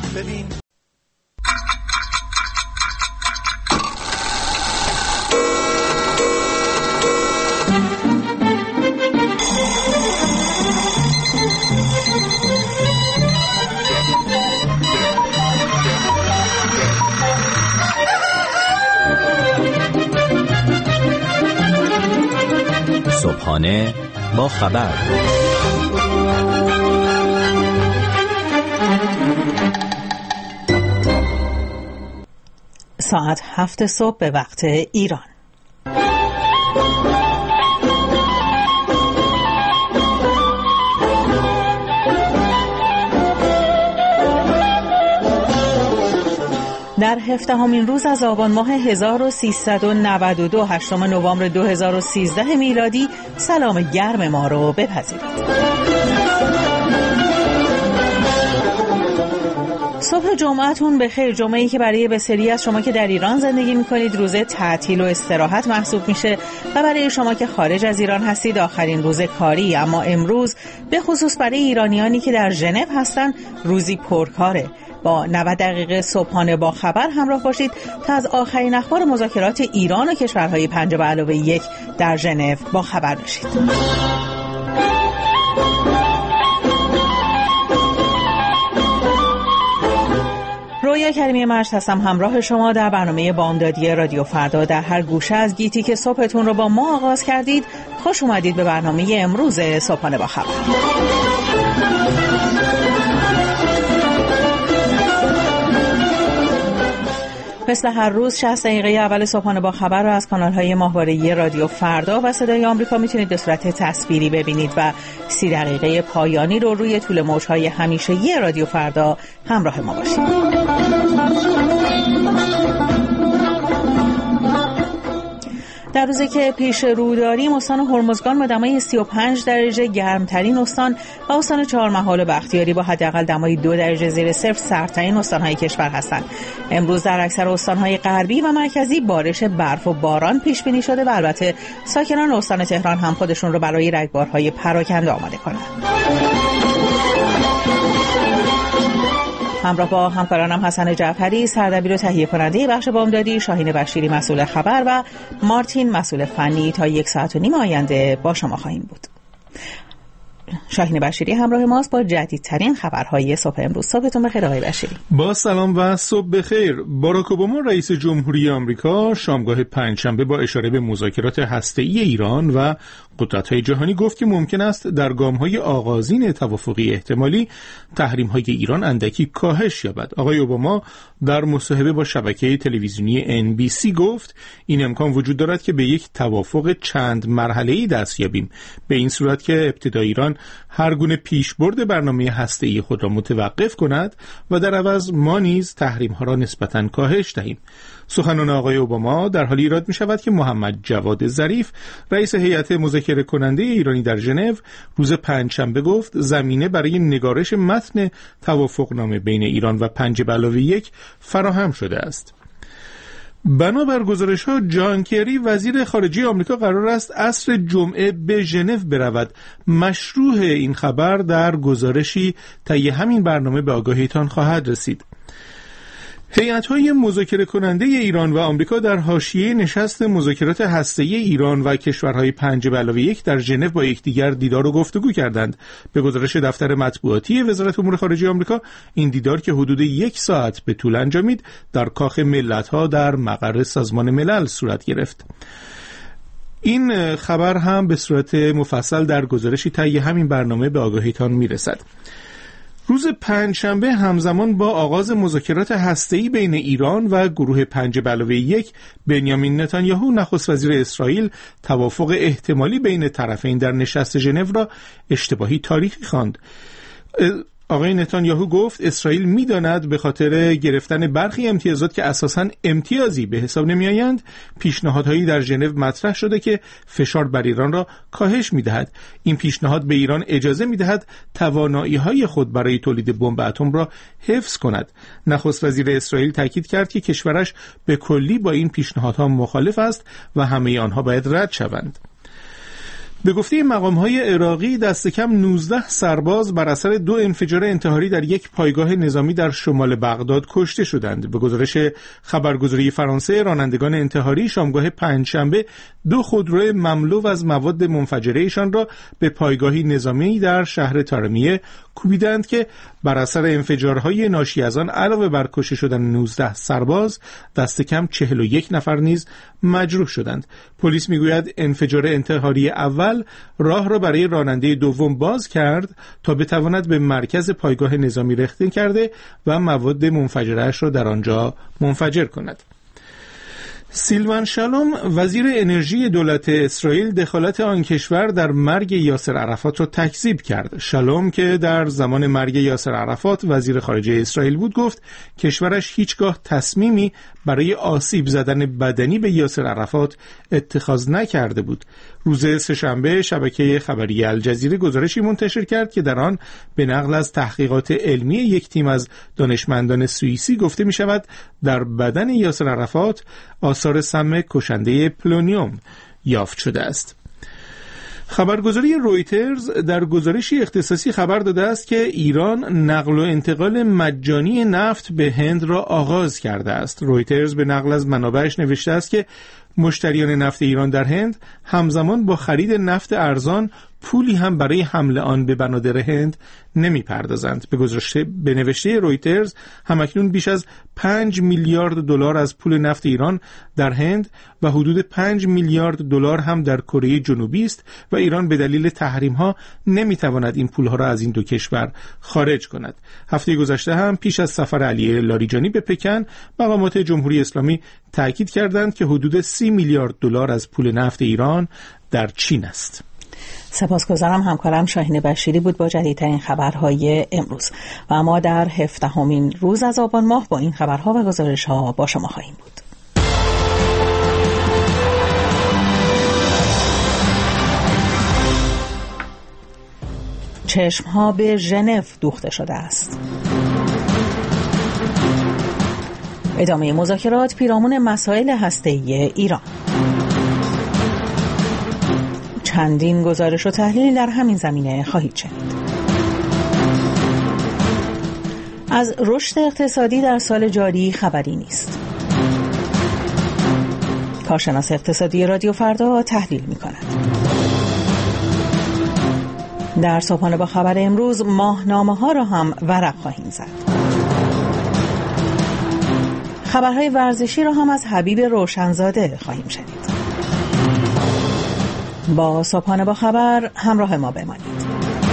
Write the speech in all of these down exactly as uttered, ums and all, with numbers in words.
ببین صبحانه با خبر. ساعت هفت صبح به وقت ایران. در هفدهمین روز از آبان ماه هزار و سیصد و نود و دو، هشتم نوامبر دو هزار و سیزده میلادی، سلام گرم ما رو بپذیرید. صبح جمعهتون بخیر. جمعه‌ای که برای بسیاری از شما که در ایران زندگی می‌کنید روز تعطیل و استراحت محسوب میشه و برای شما که خارج از ایران هستید آخرین روز کاری. اما امروز به خصوص برای ایرانیانی که در ژنو هستن روزی پرکاره. با نود دقیقه صبحانه با خبر همراه باشید تا از آخرین اخبار مذاکرات ایران و کشورهای پنج به علاوه یک در ژنو با خبر بشید. رویا کریمی مجد هستم، همراه شما در برنامه بامدادی رادیو فردا. در هر گوشه از گیتی که صبحتون رو با ما آغاز کردید، خوش اومدید به برنامه امروز صبحانه با خبر. مثل هر روز شصت دقیقه اول صبحانه با خبر رو از کانال‌های ماهواره‌ای رادیو فردا و صدای آمریکا میتونید به صورت تصویری ببینید و سی دقیقه پایانی رو روی طول موج‌های همیشگی رادیو فردا همراه ما باشید. در روزی که پیش رو داریم، استان هرمزگان با دمای سی و پنج درجه گرمترین استان و استان چهارمحال و بختیاری با حداقل دمای دو درجه زیر صفر سردترین استان‌های کشور هستند. امروز در اکثر استان‌های غربی و مرکزی بارش برف و باران پیش بینی شده و البته ساکنان استان تهران هم خودشون رو برای رگبارهای پراکنده آماده کنند. همراه با همکارانم حسن جعفری سردبیر و تهیه کننده بخش بامدادی، شاهین بشیری مسئول خبر و مارتین مسئول فنی تا یک ساعت و نیم آینده با شما خواهیم بود. شاهین بشیری همراه ماست با جدیدترین خبرهای صبح امروز. صبحتون بخیر آقای بشیری. با سلام و صبح بخیر. باراک اوباما رئیس جمهوری آمریکا شامگاه پنجشنبه با اشاره به مذاکرات هسته‌ای ایران و قدرت‌های جهانی گفت که ممکن است در گام‌های آغازین توافقی احتمالی تحریم‌های ایران اندکی کاهش یابد. آقای اوباما در مصاحبه با شبکه تلویزیونی ان بی سی گفت این امکان وجود دارد که به یک توافق چند مرحله‌ای دست یابیم، به این صورت که ابتدا ایران هر گونه پیشبرد برنامه هسته‌ای خود را متوقف کند و در عوض ما نیز تحریم‌ها را نسبتاً کاهش دهیم. سخنان آقای اوباما در حالی ایراد می شود که محمد جواد ظریف رئیس هیئت مذاکره کننده ایرانی در ژنو روز پنجشنبه گفت زمینه برای نگارش متن توافقنامه بین ایران و پنج به علاوه یک فراهم شده است. بنابر گزارش‌ها جان کری وزیر خارجه آمریکا قرار است عصر جمعه به ژنو برود. مشروع این خبر در گزارشی طی همین برنامه به آگاهیتان خواهد رسید. هیئت‌های مذاکره کننده ایران و آمریکا در حاشیه نشست مذاکرات هسته‌ای ایران و کشورهای پنج به علاوه یک در ژنو با یکدیگر دیدار و گفتگو کردند. به گزارش دفتر مطبوعاتی وزارت امور خارجه آمریکا، این دیدار که حدود یک ساعت به طول انجامید در کاخ ملت‌ها در مقر سازمان ملل صورت گرفت. این خبر هم به صورت مفصل در گزارشی طی همین برنامه به آگاهیتان میرسد. روز پنجشنبه همزمان با آغاز مذاکرات هسته‌ای بین ایران و گروه پنج به علاوه یک، بنیامین نتانیاهو نخست وزیر اسرائیل توافق احتمالی بین طرفین در نشست ژنو را اشتباهی تاریخی خواند. آقای نتانیاهو گفت اسرائیل می‌داند به خاطر گرفتن برخی امتیازات که اساساً امتیازی به حساب نمی‌آیند، پیشنهادهایی در ژنو مطرح شده که فشار بر ایران را کاهش می‌دهد. این پیشنهاد به ایران اجازه می‌دهد توانایی‌های خود برای تولید بمب اتم را حفظ کند. نخست وزیر اسرائیل تاکید کرد که کشورش به کلی با این پیشنهادها مخالف است و همه آنها باید رد شوند. به گفته مقام‌های عراقی دست کم نوزده سرباز بر اثر دو انفجار انتحاری در یک پایگاه نظامی در شمال بغداد کشته شدند. به گزارش خبرگزاری فرانسه، رانندگان انتحاری شامگاه پنجشنبه دو خودرو مملو از مواد منفجره‌شان را به پایگاهی نظامی در شهر تارمیه کوبیدند که بر اثر انفجارهای ناشی از آن علاوه بر کشته شدن نوزده سرباز دست کم چهل و یک نفر نیز مجروح شدند. پلیس میگوید انفجار انتحاری اول راه را برای راننده دوم باز کرد تا بتواند به مرکز پایگاه نظامی رخنه کرده و مواد منفجره‌اش را در آنجا منفجر کند. سیلوان شالوم وزیر انرژی دولت اسرائیل دخالت آن کشور در مرگ یاسر عرفات را تکذیب کرد. شالوم که در زمان مرگ یاسر عرفات وزیر خارجه اسرائیل بود گفت کشورش هیچگاه تصمیمی برای آسیب زدن بدنی به یاسر عرفات اتخاذ نکرده بود. روز سه‌شنبه شبکه خبری الجزیره گزارشی منتشر کرد که در آن به نقل از تحقیقات علمی یک تیم از دانشمندان سوئیسی گفته می شود در بدن یاسر عرفات آثار سم کشنده پلونیوم یافت شده است. خبرگزاری رویترز در گزارشی اختصاصی خبر داده است که ایران نقل و انتقال مجانی نفت به هند را آغاز کرده است. رویترز به نقل از منابعش نوشته است که مشتریان نفت ایران در هند همزمان با خرید نفت ارزان پولی هم برای حمل آن به بنادر هند نمی پردازند. به گزارش به نوشته رویترز همکنون بیش از پنج میلیارد دلار از پول نفت ایران در هند و حدود پنج میلیارد دلار هم در کره جنوبی است و ایران به دلیل تحریم ها نمی تواند این پول ها را از این دو کشور خارج کند. هفته گذشته هم پیش از سفر علی لاریجانی به پکن مقامات جمهوری اسلامی تاکید کردند که حدود سی میلیارد دلار از پول نفت ایران در چین است. سپاسگزارم. همکارم شاهین بشیری بود با جدیدترین خبرهای امروز و ما در هفدهمین روز از آبان ماه با این خبرها و گزارش‌ها با شما خواهیم بود. چشم‌ها به ژنو دوخته شده است. ادامه مذاکرات پیرامون مسائل هسته‌ای ایران. چندین گزارش و تحلیل در همین زمینه خواهید شنید. از رشد اقتصادی در سال جاری خبری نیست. کارشناس اقتصادی رادیو فردا تحلیل می کند. در صبحانه با خبر امروز ماهنامه ها را هم ورق خواهیم زد. خبرهای ورزشی را هم از حبیب روشنزاده خواهیم شنید. با صبحانه با خبر همراه ما بمانید.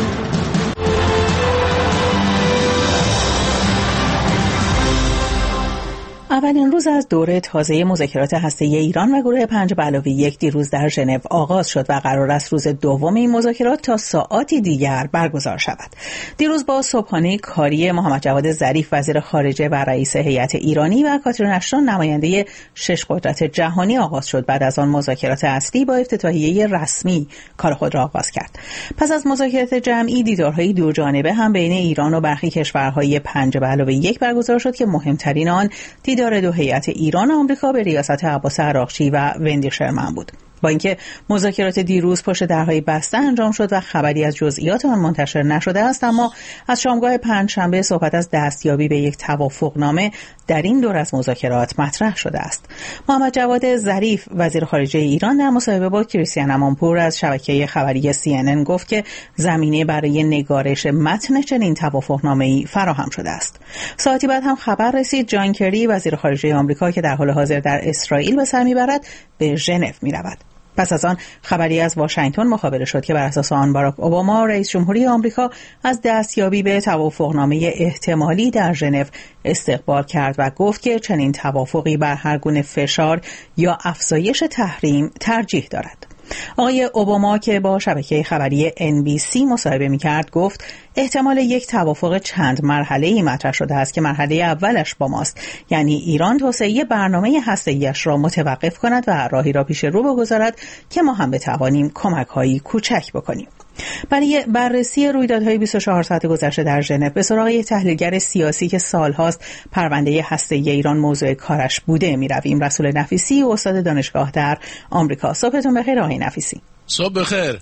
اولین روز از دوره تازه مذاکرات هسته‌ای ایران و گروه پنج به علاوه یک دیروز در ژنو آغاز شد و قرار است روز دوم این مذاکرات تا ساعاتی دیگر برگزار شود. دیروز با صبحانه کاری محمد جواد ظریف وزیر خارجه و رئیس هیئت ایرانی و کاترین اشتون نماینده شش قدرت جهانی آغاز شد. بعد از آن مذاکرات اصلی با افتتاحیه رسمی کار خود را آغاز کرد. پس از مذاکرات جمعی دیدارهای دو جانبه هم بین ایران و برخی کشورهای پنج به علاوه یک برگزار شد که مهمترین آن دیدار دو هیئت ایران و آمریکا به ریاست عباس عراقچی و وندی شرمن بود. با اینکه مذاکرات دیروز پشت درهای بسته انجام شد و خبری از جزئیات آن منتشر نشده است، اما از شامگاه پنجشنبه صحبت از دستیابی به یک توافقنامه در این دور از مذاکرات مطرح شده است. محمد جواد ظریف وزیر خارجه ایران در مصاحبه با کریستیان امانپور از شبکه خبری سی ان ان گفت که زمینه برای نگارش متن چنین توافقنامه‌ای فراهم شده است. ساعتی بعد هم خبر رسید جان کری وزیر خارجه آمریکا که در حال حاضر در اسرائیل به سر میبرد به ژنو میرود. پس از آن خبری از واشنگتن مخابره شد که بر اساس آن باراک اوباما رئیس جمهوری آمریکا از دستیابی به توافقنامه احتمالی در ژنو استقبال کرد و گفت که چنین توافقی بر هر گونه فشار یا افزایش تحریم ترجیح دارد. آقای اوباما که با شبکه خبری ان بی سی مصاحبه می‌کرد گفت احتمال یک توافق چند مرحله‌ای مطرح شده است که مرحله اولش با ماست، یعنی ایران توسعه برنامه هسته‌ایش را متوقف کند و راهی را پیش رو بگذارد که ما هم بتوانیم کمک‌هایی کوچک بکنیم. برای بررسی رویدادهای بیست و چهار ساعت گذشته در ژنو به سراغ یک تحلیلگر سیاسی که سالهاست پرونده هسته‌ای ایران موضوع کارش بوده می‌رویم. رسول نفیسی استاد دانشگاه در آمریکا. صبحتون بخیر آقای نفیسی. صبح بخیر.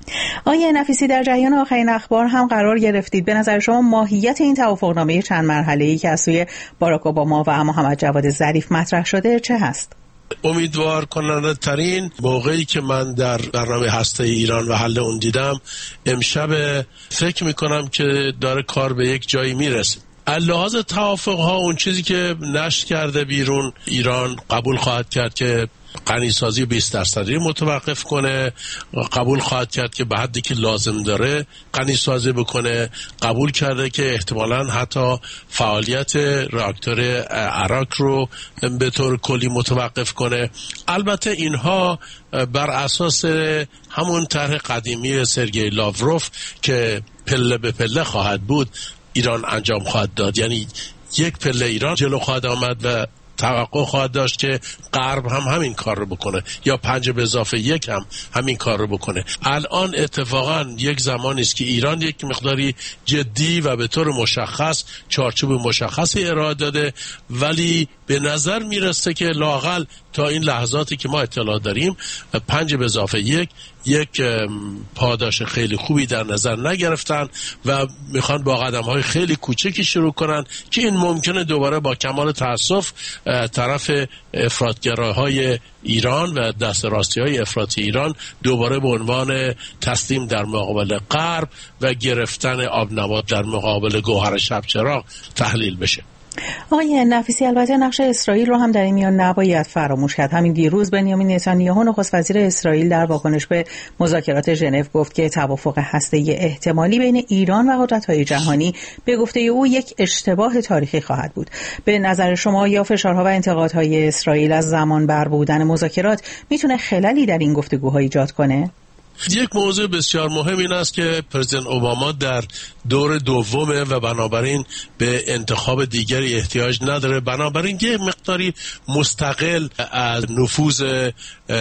آقای نفیسی، در جریان آخرین اخبار هم قرار گرفتید. به نظر شما ماهیت این توافقنامه چند مرحله‌ای که از سوی باراک اوباما و محمد جواد ظریف مطرح شده چه هست؟ امیدوار کننده ترین موقعی که من در برنامه هسته ایران و حل اون دیدم امشب، فکر میکنم که داره کار به یک جایی میرسه. لحاظ توافق ها اون چیزی که نشر کرده بیرون، ایران قبول خواهد کرد که غنیسازی بیست درصدی متوقف کنه، قبول خواهد کرد که به حدی که لازم داره غنیسازی بکنه، قبول کرده که احتمالاً حتی فعالیت راکتور عراق رو به طور کلی متوقف کنه. البته اینها بر اساس همون طرح قدیمی سرگئی لاوروف که پله به پله خواهد بود ایران انجام خواهد داد. یعنی یک پله ایران جلو خواهد آمد و توقع خواهد داشت که غرب هم همین کار رو بکنه، یا پنج به اضافه یک هم همین کار رو بکنه. الان اتفاقا یک زمانی است که ایران یک مقداری جدی و به طور مشخص چارچوب مشخصی ارائه داده، ولی به نظر میرسه که لااقل تا این لحظاتی که ما اطلاع داریم پنج به اضافه یک یک پاداش خیلی خوبی در نظر نگرفتن و میخوان با قدم های خیلی کوچکی شروع کنن که این ممکنه دوباره با کمال تأسف طرف افراطگراهای ایران و دست راستی های افراطی ایران دوباره به عنوان تسلیم در مقابل غرب و گرفتن آب نبات در مقابل گوهر شب چراغ تحلیل بشه. آقای نفیسی، البته نقش اسرائیل رو هم در این میان نباید فراموش کرد. همین دیروز بنیامین نتانیاهو نخست وزیر اسرائیل در واکنش به مذاکرات ژنو گفت که توافق هسته‌ای احتمالی بین ایران و قدرت‌های جهانی به گفته او یک اشتباه تاریخی خواهد بود. به نظر شما یا فشارها و انتقادهای اسرائیل از زمان بر بودن مذاکرات میتونه خللی در این گفتگوها ایجاد کنه؟ یک موضوع بسیار مهم این است که پرزیدنت اوباما در دور دومه و بنابراین به انتخاب دیگری احتیاج نداره، بنابراین یه مقداری مستقل از نفوذ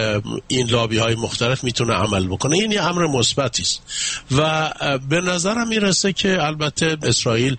این لابی های مختلف میتونه عمل بکنه. این یه امر مثبتی است و به نظرم میرسه که البته اسرائیل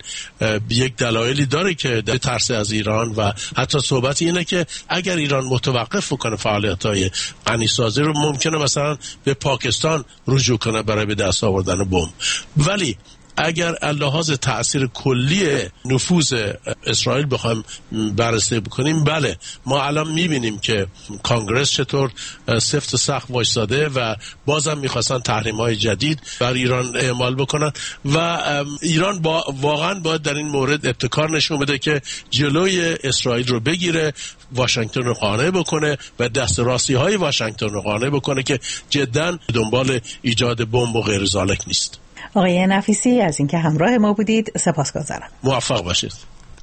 یک دلایلی داره که ترس از ایران و حتی صحبت اینه که اگر ایران متوقف بکنه فعالیت های غنیسازی رو ممکنه مثلا به پاکستان رجوع کنه برای به دست آوردن بمب. ولی اگر لحاظ تأثیر کلی نفوذ اسرائیل بخوایم بررسی بکنیم، بله ما الان میبینیم که کانگرس چطور سفت سخت وایساده و بازم میخواستن تحریم های جدید بر ایران اعمال بکنن و ایران با واقعا باید در این مورد ابتکار نشون بده که جلوی اسرائیل رو بگیره، واشنگتن رو قانع بکنه و دست راستی های واشنگتن رو قانع بکنه که جدا دنبال ایجاد بمب و غیر ذالک نیست. آقای نفیسی، از اینکه همراه ما بودید سپاسگزارم. موفق باشید.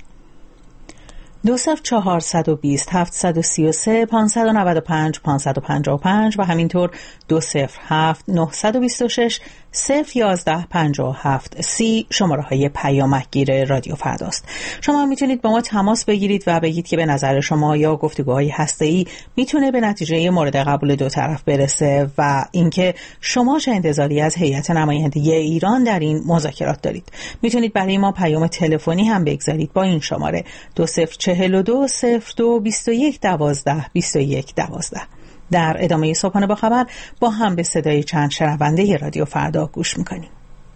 دو صفر چهارصد و بیست هفتصد و سی و سه پانصد و نود و پنج پانصد و پنجاه و پنج و همینطور دو صفر هفت نهصد و بیست و شش صفر یازده پنجاه و هفت سی شماره های پیامکگیر رادیو فرداست. شما میتونید با ما تماس بگیرید و بگید که به نظر شما یا گفتگوهای هسته‌ای میتونه به نتیجه مورد قبول دو طرف برسه و اینکه شما چه انتظاری از هیئت نمایندگی ایران در این مذاکرات دارید. میتونید برای ما پیام تلفنی هم بگذارید با این شماره دو صفر چهل و دو صفر دو بیست و یک دوازده بیست و یک دوازده. در ادامه صبحانه با خبر با هم به صدای چند شنونده رادیو فردا گوش میکنیم.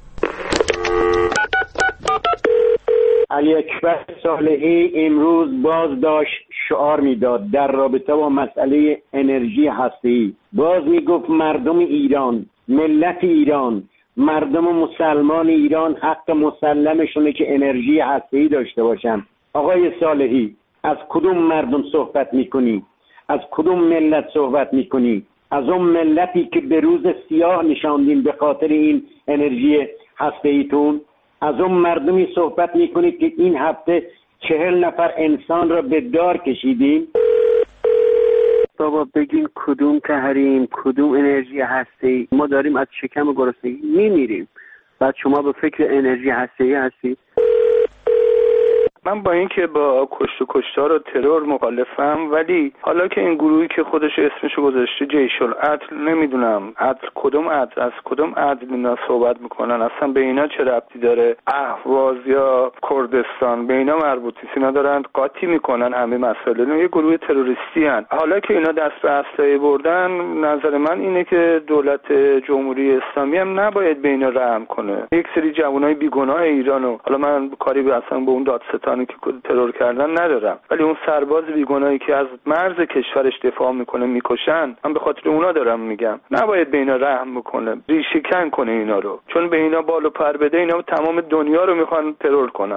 علی اکبر صالحی امروز باز داشت شعار میداد در رابطه با مسئله انرژی هسته‌ای. باز میگفت مردم ایران، ملت ایران، مردم مسلمان ایران حق مسلمشونه که انرژی هسته‌ای داشته باشن. آقای صالحی، از کدوم مردم صحبت میکنی؟ از کدوم ملت صحبت میکنی؟ از اون ملتی که به روز سیاه نشاندین به خاطر این انرژی هسته‌ایتون؟ از اون مردمی صحبت میکنید که این هفته چهل نفر انسان را به دار کشیدین؟ بابا بگین کدوم تحریم، کدوم انرژی هسته‌ای؟ ما داریم از شکم گرسنگی میمیریم، بعد شما به فکر انرژی هسته‌ای هستید؟ من با اینکه با کشت و کشتار و ترور مخالفم، ولی حالا که این گروهی که خودش اسمشو گذاشته جیش العدل، نمیدونم عدل کدوم عدل، از کدوم عدل اینا صحبت میکنن، اصلا به اینا چه ربطی داره؟ اهواز یا کردستان به اینا مربوط نیست، اینا دارن قاطی میکنن همه مسائل، اینا یه گروه تروریستی هن. حالا که اینا دست به اسلحه بردن، نظر من اینه که دولت جمهوری اسلامی هم نباید به اینا رحم کنه. یک سری جوانای بیگناه ایرانو، حالا من کاری به اصلا به اون دادستانی که ترور کردن ندارم، ولی اون سرباز بیگناهی که از مرز کشورش دفاع میکنه میکشن، من به خاطر اونا دارم میگم نباید به اینا رحم بکنه، ریشه کن کنه اینا رو، چون به اینا بال و پر بده اینا تمام دنیا رو میخوان ترور کنن.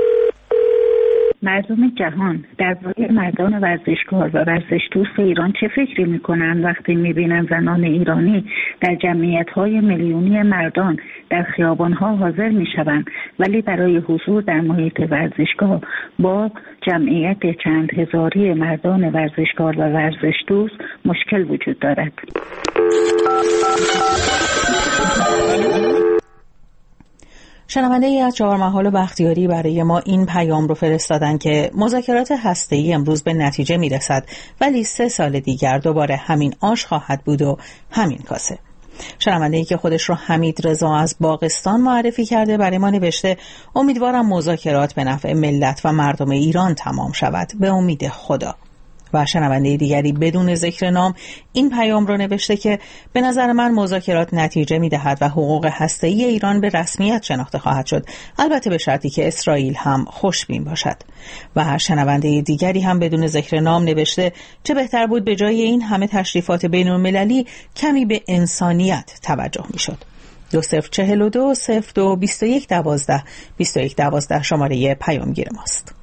مردم جهان درباره مردان ورزشکار و ورزش دوست ایران چه فکری میکنن وقتی میبینن زنان ایرانی در جمعیت‌های میلیونی مردان در خیابان‌ها حاضر میشوند، ولی برای حضور در محیط ورزشگاه با جمعیت چند هزاری مردان ورزشکار و ورزش دوست مشکل وجود دارد. شنونده ای از چهارمحال و بختیاری برای ما این پیام رو فرستادن که مذاکرات هسته‌ای امروز به نتیجه میرسد، ولی سه سال دیگر دوباره همین آش خواهد بود و همین کاسه. شنونده ای که خودش رو حمید رضا از باغستان معرفی کرده برای ما نوشته امیدوارم مذاکرات به نفع ملت و مردم ایران تمام شود، به امید خدا. و شنونده دیگری بدون ذکر نام این پیام رو نوشته که به نظر من مذاکرات نتیجه می‌دهد و حقوق هسته‌ای ایران به رسمیت شناخته خواهد شد، البته به شرطی که اسرائیل هم خوشبین باشد. و شنونده دیگری هم بدون ذکر نام نوشته چه بهتر بود به جای این همه تشریفات بین‌المللی کمی به انسانیت توجه می‌شد. دو صفر چهل و دو صفر دو بیست و یک دوازده بیست و یک دوازده شماره پیامگیر ماست.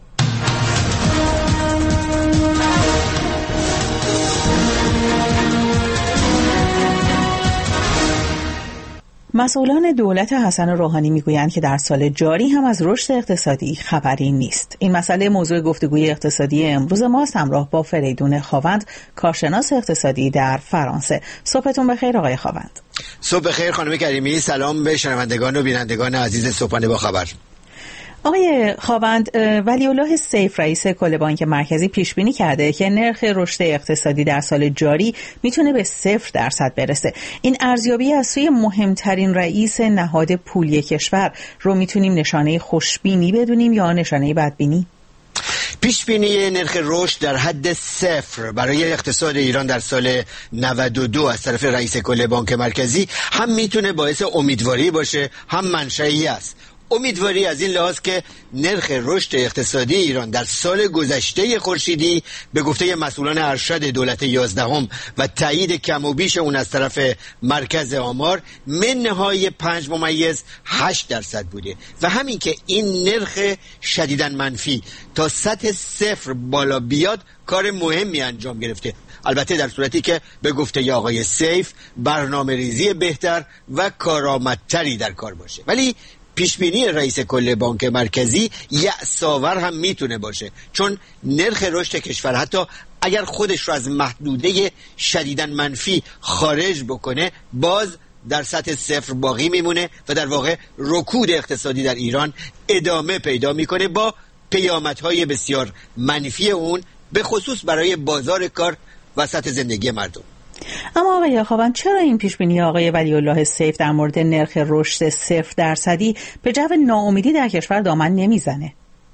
مسئولان دولت حسن روحانی میگویند که در سال جاری هم از رشد اقتصادی خبری نیست. این مسئله موضوع گفتگوی اقتصادی امروز ماست، همراه با فریدون خاوند، کارشناس اقتصادی در فرانسه. صبحتون بخیر آقای خاوند. صبح بخیر خانم کریمی، سلام به شنوندگان و بینندگان عزیز صبحانه با خبر. آقای خاوند، ولی‌الله سیف رئیس کل بانک مرکزی پیش بینی کرده که نرخ رشد اقتصادی در سال جاری میتونه به صفر درصد برسه. این ارزیابی از سوی مهمترین رئیس نهاد پولی کشور رو میتونیم نشانه خوشبینی بدونیم یا نشانه بدبینی؟ پیش بینی نرخ رشد در حد صفر برای اقتصاد ایران در سال نود و دو از طرف رئیس کل بانک مرکزی هم میتونه باعث امیدواری باشه، هم منشئی است. امیدواری از این لحاظ که نرخ رشد اقتصادی ایران در سال گذشته خورشیدی به گفته مسئولان ارشد دولت یازدهم و تایید کم و بیش اون از طرف مرکز آمار منهای پنج ممیز هشت درصد بوده و همین که این نرخ شدیداً منفی تا سطح صفر بالا بیاد کار مهمی انجام گرفته، البته در صورتی که به گفته آقای سیف برنامه ریزی بهتر و کارآمدتری در کار باشه. ولی پیشبینی رئیس کل بانک مرکزی یأس‌آور هم میتونه باشه، چون نرخ رشد کشور حتی اگر خودش رو از محدوده شدیداً منفی خارج بکنه باز در سطح صفر باقی میمونه و در واقع رکود اقتصادی در ایران ادامه پیدا میکنه با پیامدهای بسیار منفی اون، به خصوص برای بازار کار و سطح زندگی مردم. اما آقای خاوند، چرا این پیشبینی آقای ولی‌الله سیف در مورد نرخ رشد صفر درصدی به جو ناامیدی در کشور دامن نمیزنه؟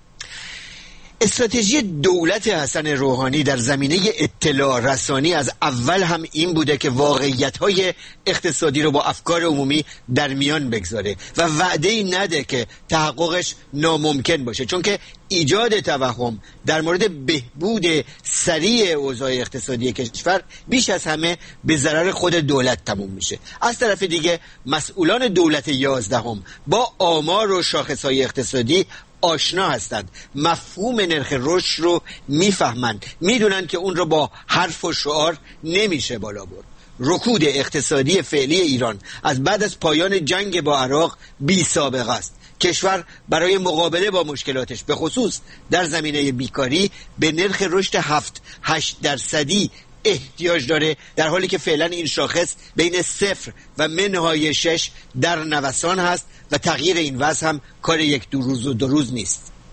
استراتژی دولت حسن روحانی در زمینه اطلاع رسانی از اول هم این بوده که واقعیت‌های اقتصادی رو با افکار عمومی در میان بگذاره و وعده‌ای نده که تحققش ناممکن باشه، چون که ایجاد توهم در مورد بهبود سریع اوضاع اقتصادی کشور بیش از همه به ضرر خود دولت تموم میشه. از طرف دیگه مسئولان دولت یازدهم با آمار و شاخص‌های اقتصادی آشنا هستند، مفهوم نرخ رشد رو میفهمند، میدونن که اون رو با حرف و شعار نمیشه بالا برد. رکود اقتصادی فعلی ایران از بعد از پایان جنگ با عراق بی سابقه است. کشور برای مقابله با مشکلاتش به خصوص در زمینه بیکاری به نرخ رشد هفت هشت درصدی احتیاج داره، در حالی که فعلا این شاخص بین صفر و منهای شش در نوسان هست و تغییر این وضع هم کار یک دو روز و دو روز نیست.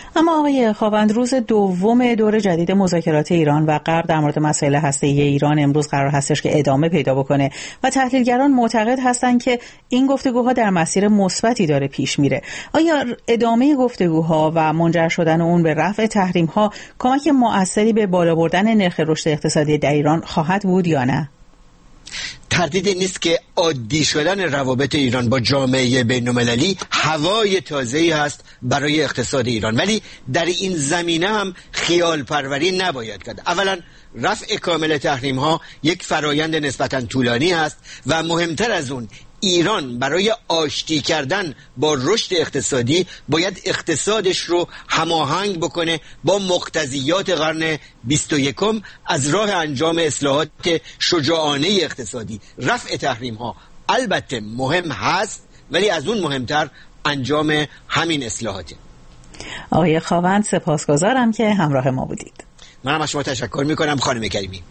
اما آقای خاوند، روز دوم دور جدید مذاکرات ایران و غرب در مورد مسائل هسته‌ای ایران امروز قرار هستش که ادامه پیدا بکنه و تحلیلگران معتقد هستند که این گفتگوها در مسیر مثبتی داره پیش میره. آیا ادامه گفتگوها و منجر شدن اون به رفع تحریم‌ها کمک مؤثری به بالا بردن نرخ رشد اقتصادی در ایران خواهد بود یا نه؟ تردیدی نیست که عادی شدن روابط ایران با جامعه بین‌المللی هوای تازه‌ای هست برای اقتصاد ایران، ولی در این زمینه هم خیال پروری نباید کرد. اولا رفع کامل تحریم ها یک فرایند نسبتاً طولانی است و مهمتر از اون ایران برای آشتی کردن با رشد اقتصادی باید اقتصادش رو هماهنگ بکنه با مقتضیات قرن بیست و یکم از راه انجام اصلاحات شجاعانه اقتصادی. رفع تحریم ها البته مهم هست، ولی از اون مهمتر انجام همین اصلاحاته. آقای خاوند سپاسگزارم که همراه ما بودید. منم از شما تشکر میکنم خانم کریمی.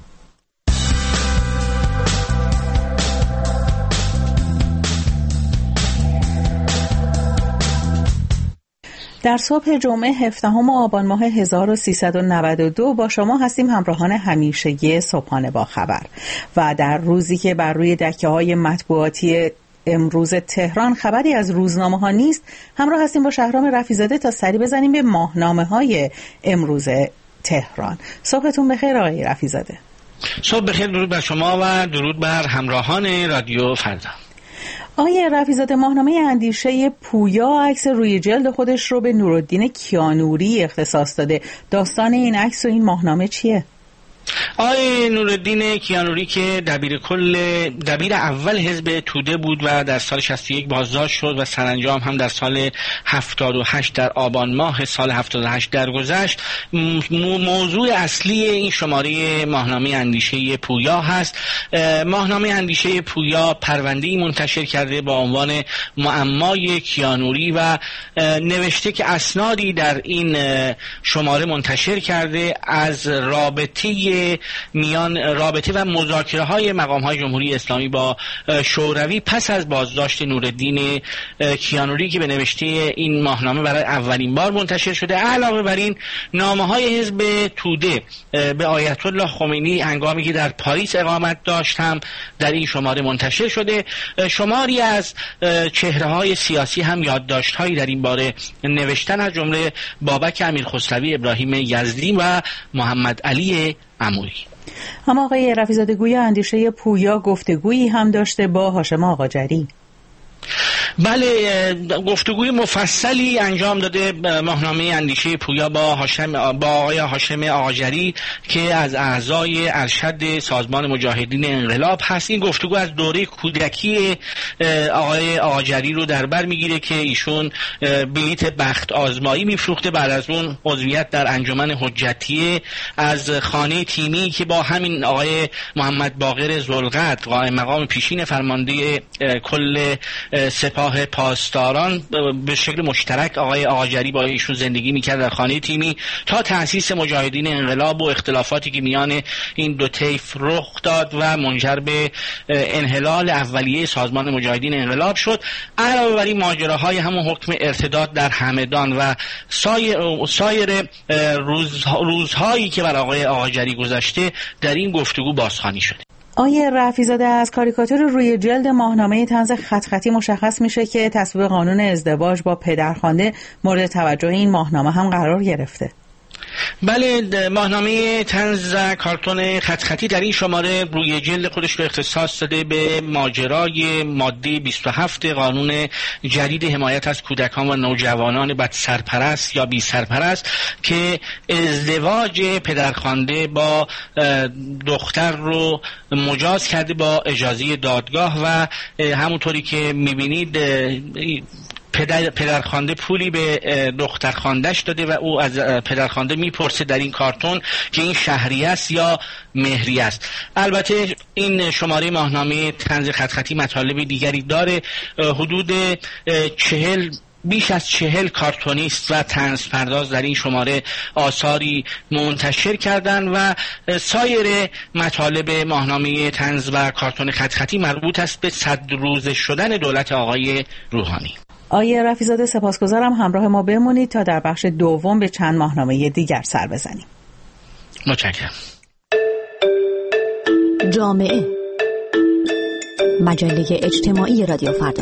در صبح جمعه هفدهم آبان ماه هزار و سیصد و نود و دو با شما هستیم، همراهان همیشگی صبحانه با خبر، و در روزی که بر روی دکه های مطبوعاتی امروز تهران خبری از روزنامه ها نیست، همراه هستیم با شهرام رفیع‌زاده تا سری بزنیم به ماهنامه های امروز تهران. صبحتون بخیر آقای رفیع‌زاده. صبح بخیر، درود بر شما و درود بر همراهان رادیو فردا. آقای رفیع‌زاده، ماهنامه اندیشه پویا عکس روی جلد خودش رو به نورالدین کیانوری اختصاص داده. داستان این عکس و این ماهنامه چیه؟ آقای نورالدین کیانوری که دبیر کل دبیر اول حزب توده بود و در سال شصت و یک بازداشت شد و سرانجام هم در سال هفتاد و هشت در آبان ماه سال هفتاد و هشت درگذشت، موضوع اصلی این شماره ماهنامه اندیشه پویا هست. ماهنامه اندیشه پویا پرونده‌ای منتشر کرده با عنوان معمای کیانوری و نوشته که اسنادی در این شماره منتشر کرده از رابطه میان رابطه و مذاکره های مقام های جمهوری اسلامی با شوروی پس از بازداشت نورالدین کیانوری که به نوشته این ماهنامه برای اولین بار منتشر شده. علاوه بر این، نامه های حزب توده به آیت الله خمینی هنگامی که در پاریس اقامت داشت هم در این شماره منتشر شده. شماری از چهره های سیاسی هم یادداشت هایی در این باره نوشتن، از جمله بابک امیرخسروی، ابراهیم یزدی و محمد علی عمویی. هم آقای رفیع‌زاده، گویا اندیشه پویا گفتگویی هم داشته با هاشم آقاجری. بله، گفتگوی مفصلی انجام داده ماهنامه اندیشه پویا با هاشم با آقای هاشم آقاجری که از اعضای ارشد سازمان مجاهدین انقلاب هست. این گفتگو از دوره کودکی آقای آقاجری رو در بر میگیره که ایشون بلیت بخت آزمایی میفروخته، بعد از اون عضویت در انجمن حجتیه از خانه تیمی که با همین آقای محمد باقر ذوالقدر قائم مقام پیشین فرمانده کل سپاه پاسداران به شکل مشترک آقای آقاجری با ایشون زندگی میکرد در خانه تیمی تا تأسیس مجاهدین انقلاب و اختلافاتی که میان این دو طیف رخ داد و منجر به انحلال اولیه سازمان مجاهدین انقلاب شد. علاوه بر این ماجراهای همون حکم ارتداد در همدان و سایر, سایر روز روزهایی که بر آقای آقاجری گذشته در این گفتگو بازخوانی شده. آیه رفیع‌زاده، از کاریکاتور روی جلد ماهنامه طنز خط خطی مشخص میشه که تصویب قانون ازدواج با پدرخوانده مورد توجه این ماهنامه هم قرار گرفته. بله، ماهنامه طنز کارتون خط خطی در این شماره روی جلد خودش رو اختصاص داده به ماجرای ماده بیست و هفت قانون جدید حمایت از کودکان و نوجوانان بد سرپرست یا بی سرپرست که ازدواج پدرخوانده با دختر رو مجاز کرده با اجازه دادگاه و همونطوری که میبینید پدر پدرخوانده پولی به دخترخوانده‌اش داده و او از پدرخوانده میپرسه در این کارتون که این شهریه است یا مهریه است. البته این شماره ماهنامه طنز خط خطی مطالب دیگری داره. حدود چهل بیش از چهل کارتونیست و طنز پرداز در این شماره آثاری منتشر کردند و سایر مطالب ماهنامه طنز و کارتون خط خطی مربوط است به صد روزه شدن دولت آقای روحانی. آیه رفیزاده سپاسگزارم، همراه ما بمونید تا در بخش دوم به چند ماهنامه دیگر سر بزنیم. متشکرم. جامعه، مجله اجتماعی رادیو فردا.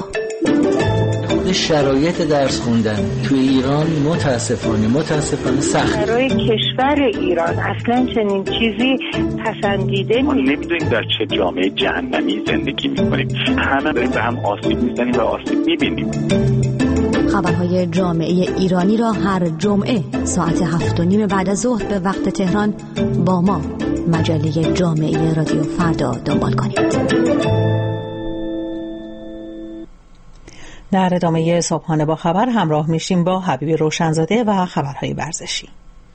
شرایط درس خوندن توی ایران متاسفانه متاسفانه سخت. برای کشور ایران اصلا چنین چیزی پسندیده ما نمیدونیم در چه جامعه جهنمی زندگی میکنیم. همه داریم به هم آسیب میزنیم و آسیب میبینیم. خبرهای جامعه ایرانی را هر جمعه ساعت هفت و نیم بعد از ظهر به وقت تهران با ما مجله جامعه رادیو فردا دنبال کنید. در ادامه صبحانه با خبر همراه میشیم با حبیب روشنزاده و خبرهای ورزشی.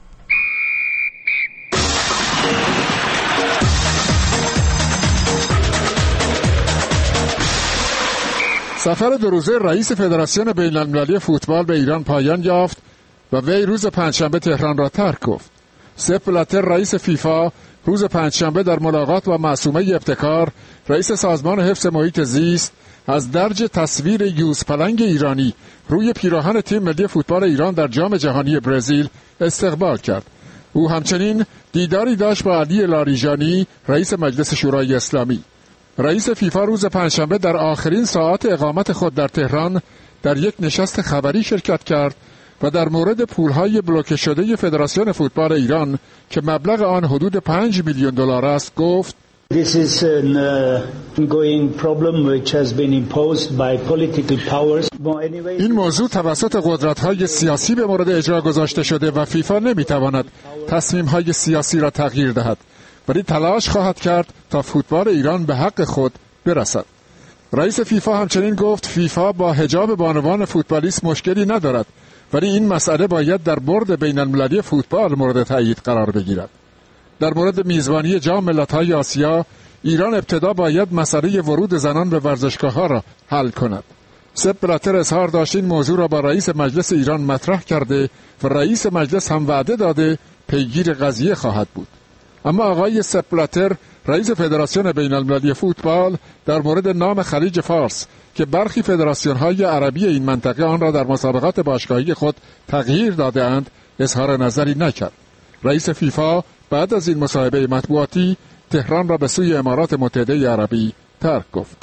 سفر دو روزه رئیس فدراسیون بین‌المللی فوتبال به ایران پایان یافت و وی روز پنجشنبه تهران را ترک گفت. سپ بلاتر رئیس فیفا روز پنجشنبه در ملاقات با معصومه ابتکار رئیس سازمان حفظ محیط زیست از درج تصویر یوز پلنگ ایرانی روی پیراهن تیم ملی فوتبال ایران در جام جهانی برزیل استقبال کرد. او همچنین دیداری داشت با علی لاریجانی رئیس مجلس شورای اسلامی. رئیس فیفا روز پنجشنبه در آخرین ساعات اقامت خود در تهران در یک نشست خبری شرکت کرد و در مورد پولهای بلوکه شده فدراسیون فوتبال ایران که مبلغ آن حدود پنج میلیون دلار است گفت: This is an uh, ongoing problem which has been imposed by political powers. این موضوع توسط قدرت‌های سیاسی به مورد اجرا گذاشته شده و فیفا نمی‌تواند تصمیم‌های سیاسی را تغییر دهد، ولی تلاش خواهد کرد تا فوتبال ایران به حق خود برسد. رئیس فیفا همچنین گفت فیفا با حجاب بانوان فوتبالیست مشکلی ندارد، ولی این مسئله باید در بورد بین‌المللی فوتبال مورد تایید قرار بگیرد. در مورد میزبانی جام ملت‌های آسیا، ایران ابتدا باید مسئله ورود زنان به ورزشگاه‌ها را حل کند. سپ بلاتر اظهار داشت این موضوع را با رئیس مجلس ایران مطرح کرده و رئیس مجلس هم وعده داده پیگیر قضیه خواهد بود. اما آقای سپ بلاتر رئیس فدراسیون بین‌المللی فوتبال در مورد نام خلیج فارس که برخی فدراسیون‌های عربی این منطقه آن را در مسابقات باشگاهی خود تغییر داده‌اند اظهار نظری نکرد. رئیس فیفا بعد از این مصاحبه مطبوعاتی تهران را به سوی امارات متحده عربی ترک گفت.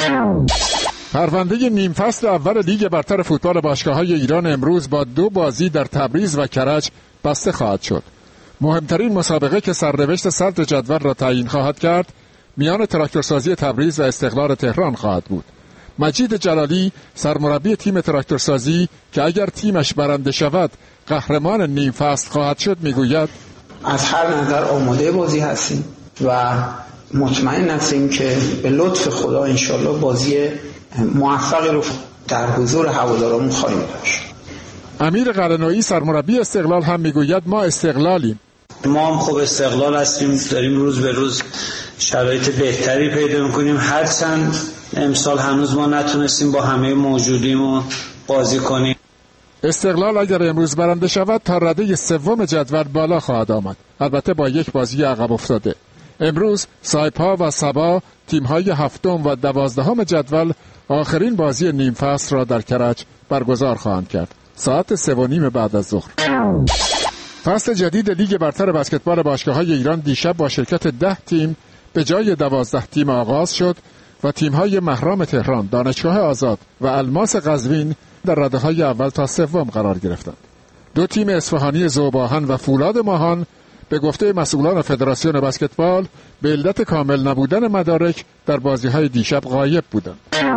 پرونده نیم فصل اول لیگ برتر فوتبال باشگاه‌های ایران امروز با دو بازی در تبریز و کرج بسته خواهد شد. مهمترین مسابقه که سرنوشت صدر جدول را تعیین خواهد کرد میان تراکتورسازی تبریز و استقلال تهران خواهد بود. مجید جلالی سرمربی تیم تراکتورسازی که اگر تیمش برنده شود قهرمان نیم فصل خواهد شد میگوید: از هر نظر آماده بازی هستیم و مطمئن هستیم که به لطف خدا انشالله بازی موفقی رو در حضور هواداران خواهیم داشت. امیر قرنویی سرمربی استقلال هم میگوید ما استقلالیم. ما هم خوب استقلال هستیم، داریم روز به روز شرایط بهتری پیدا میکنیم، هرچند امسال هنوز ما نتونستیم با همه موجودیمو بازی کنیم. استقلال اگر امروز برنده شود تا رده سوم جدول بالا خواهد آمد، البته با یک بازی عقب افتاده. امروز سایپا و سبا تیم‌های هفتم و دوازدهم جدول آخرین بازی نیم فصل را در کرج برگزار خواهند کرد ساعت سه و نیم بعد از ظهر. فصل جدید لیگ برتر بسکتبال باشگاه‌های ایران دیشب با شرکت ده تیم به جای دوازده تیم آغاز شد و تیم‌های مهرام تهران، دانشگاه آزاد و الماس قزوین در رده‌های اول تا سوم قرار گرفتند. دو تیم اصفهانی ذوب‌آهن و فولاد ماهان به گفته مسئولان فدراسیون بسکتبال به علت کامل نبودن مدارک در بازی‌های دیشب غایب بودند.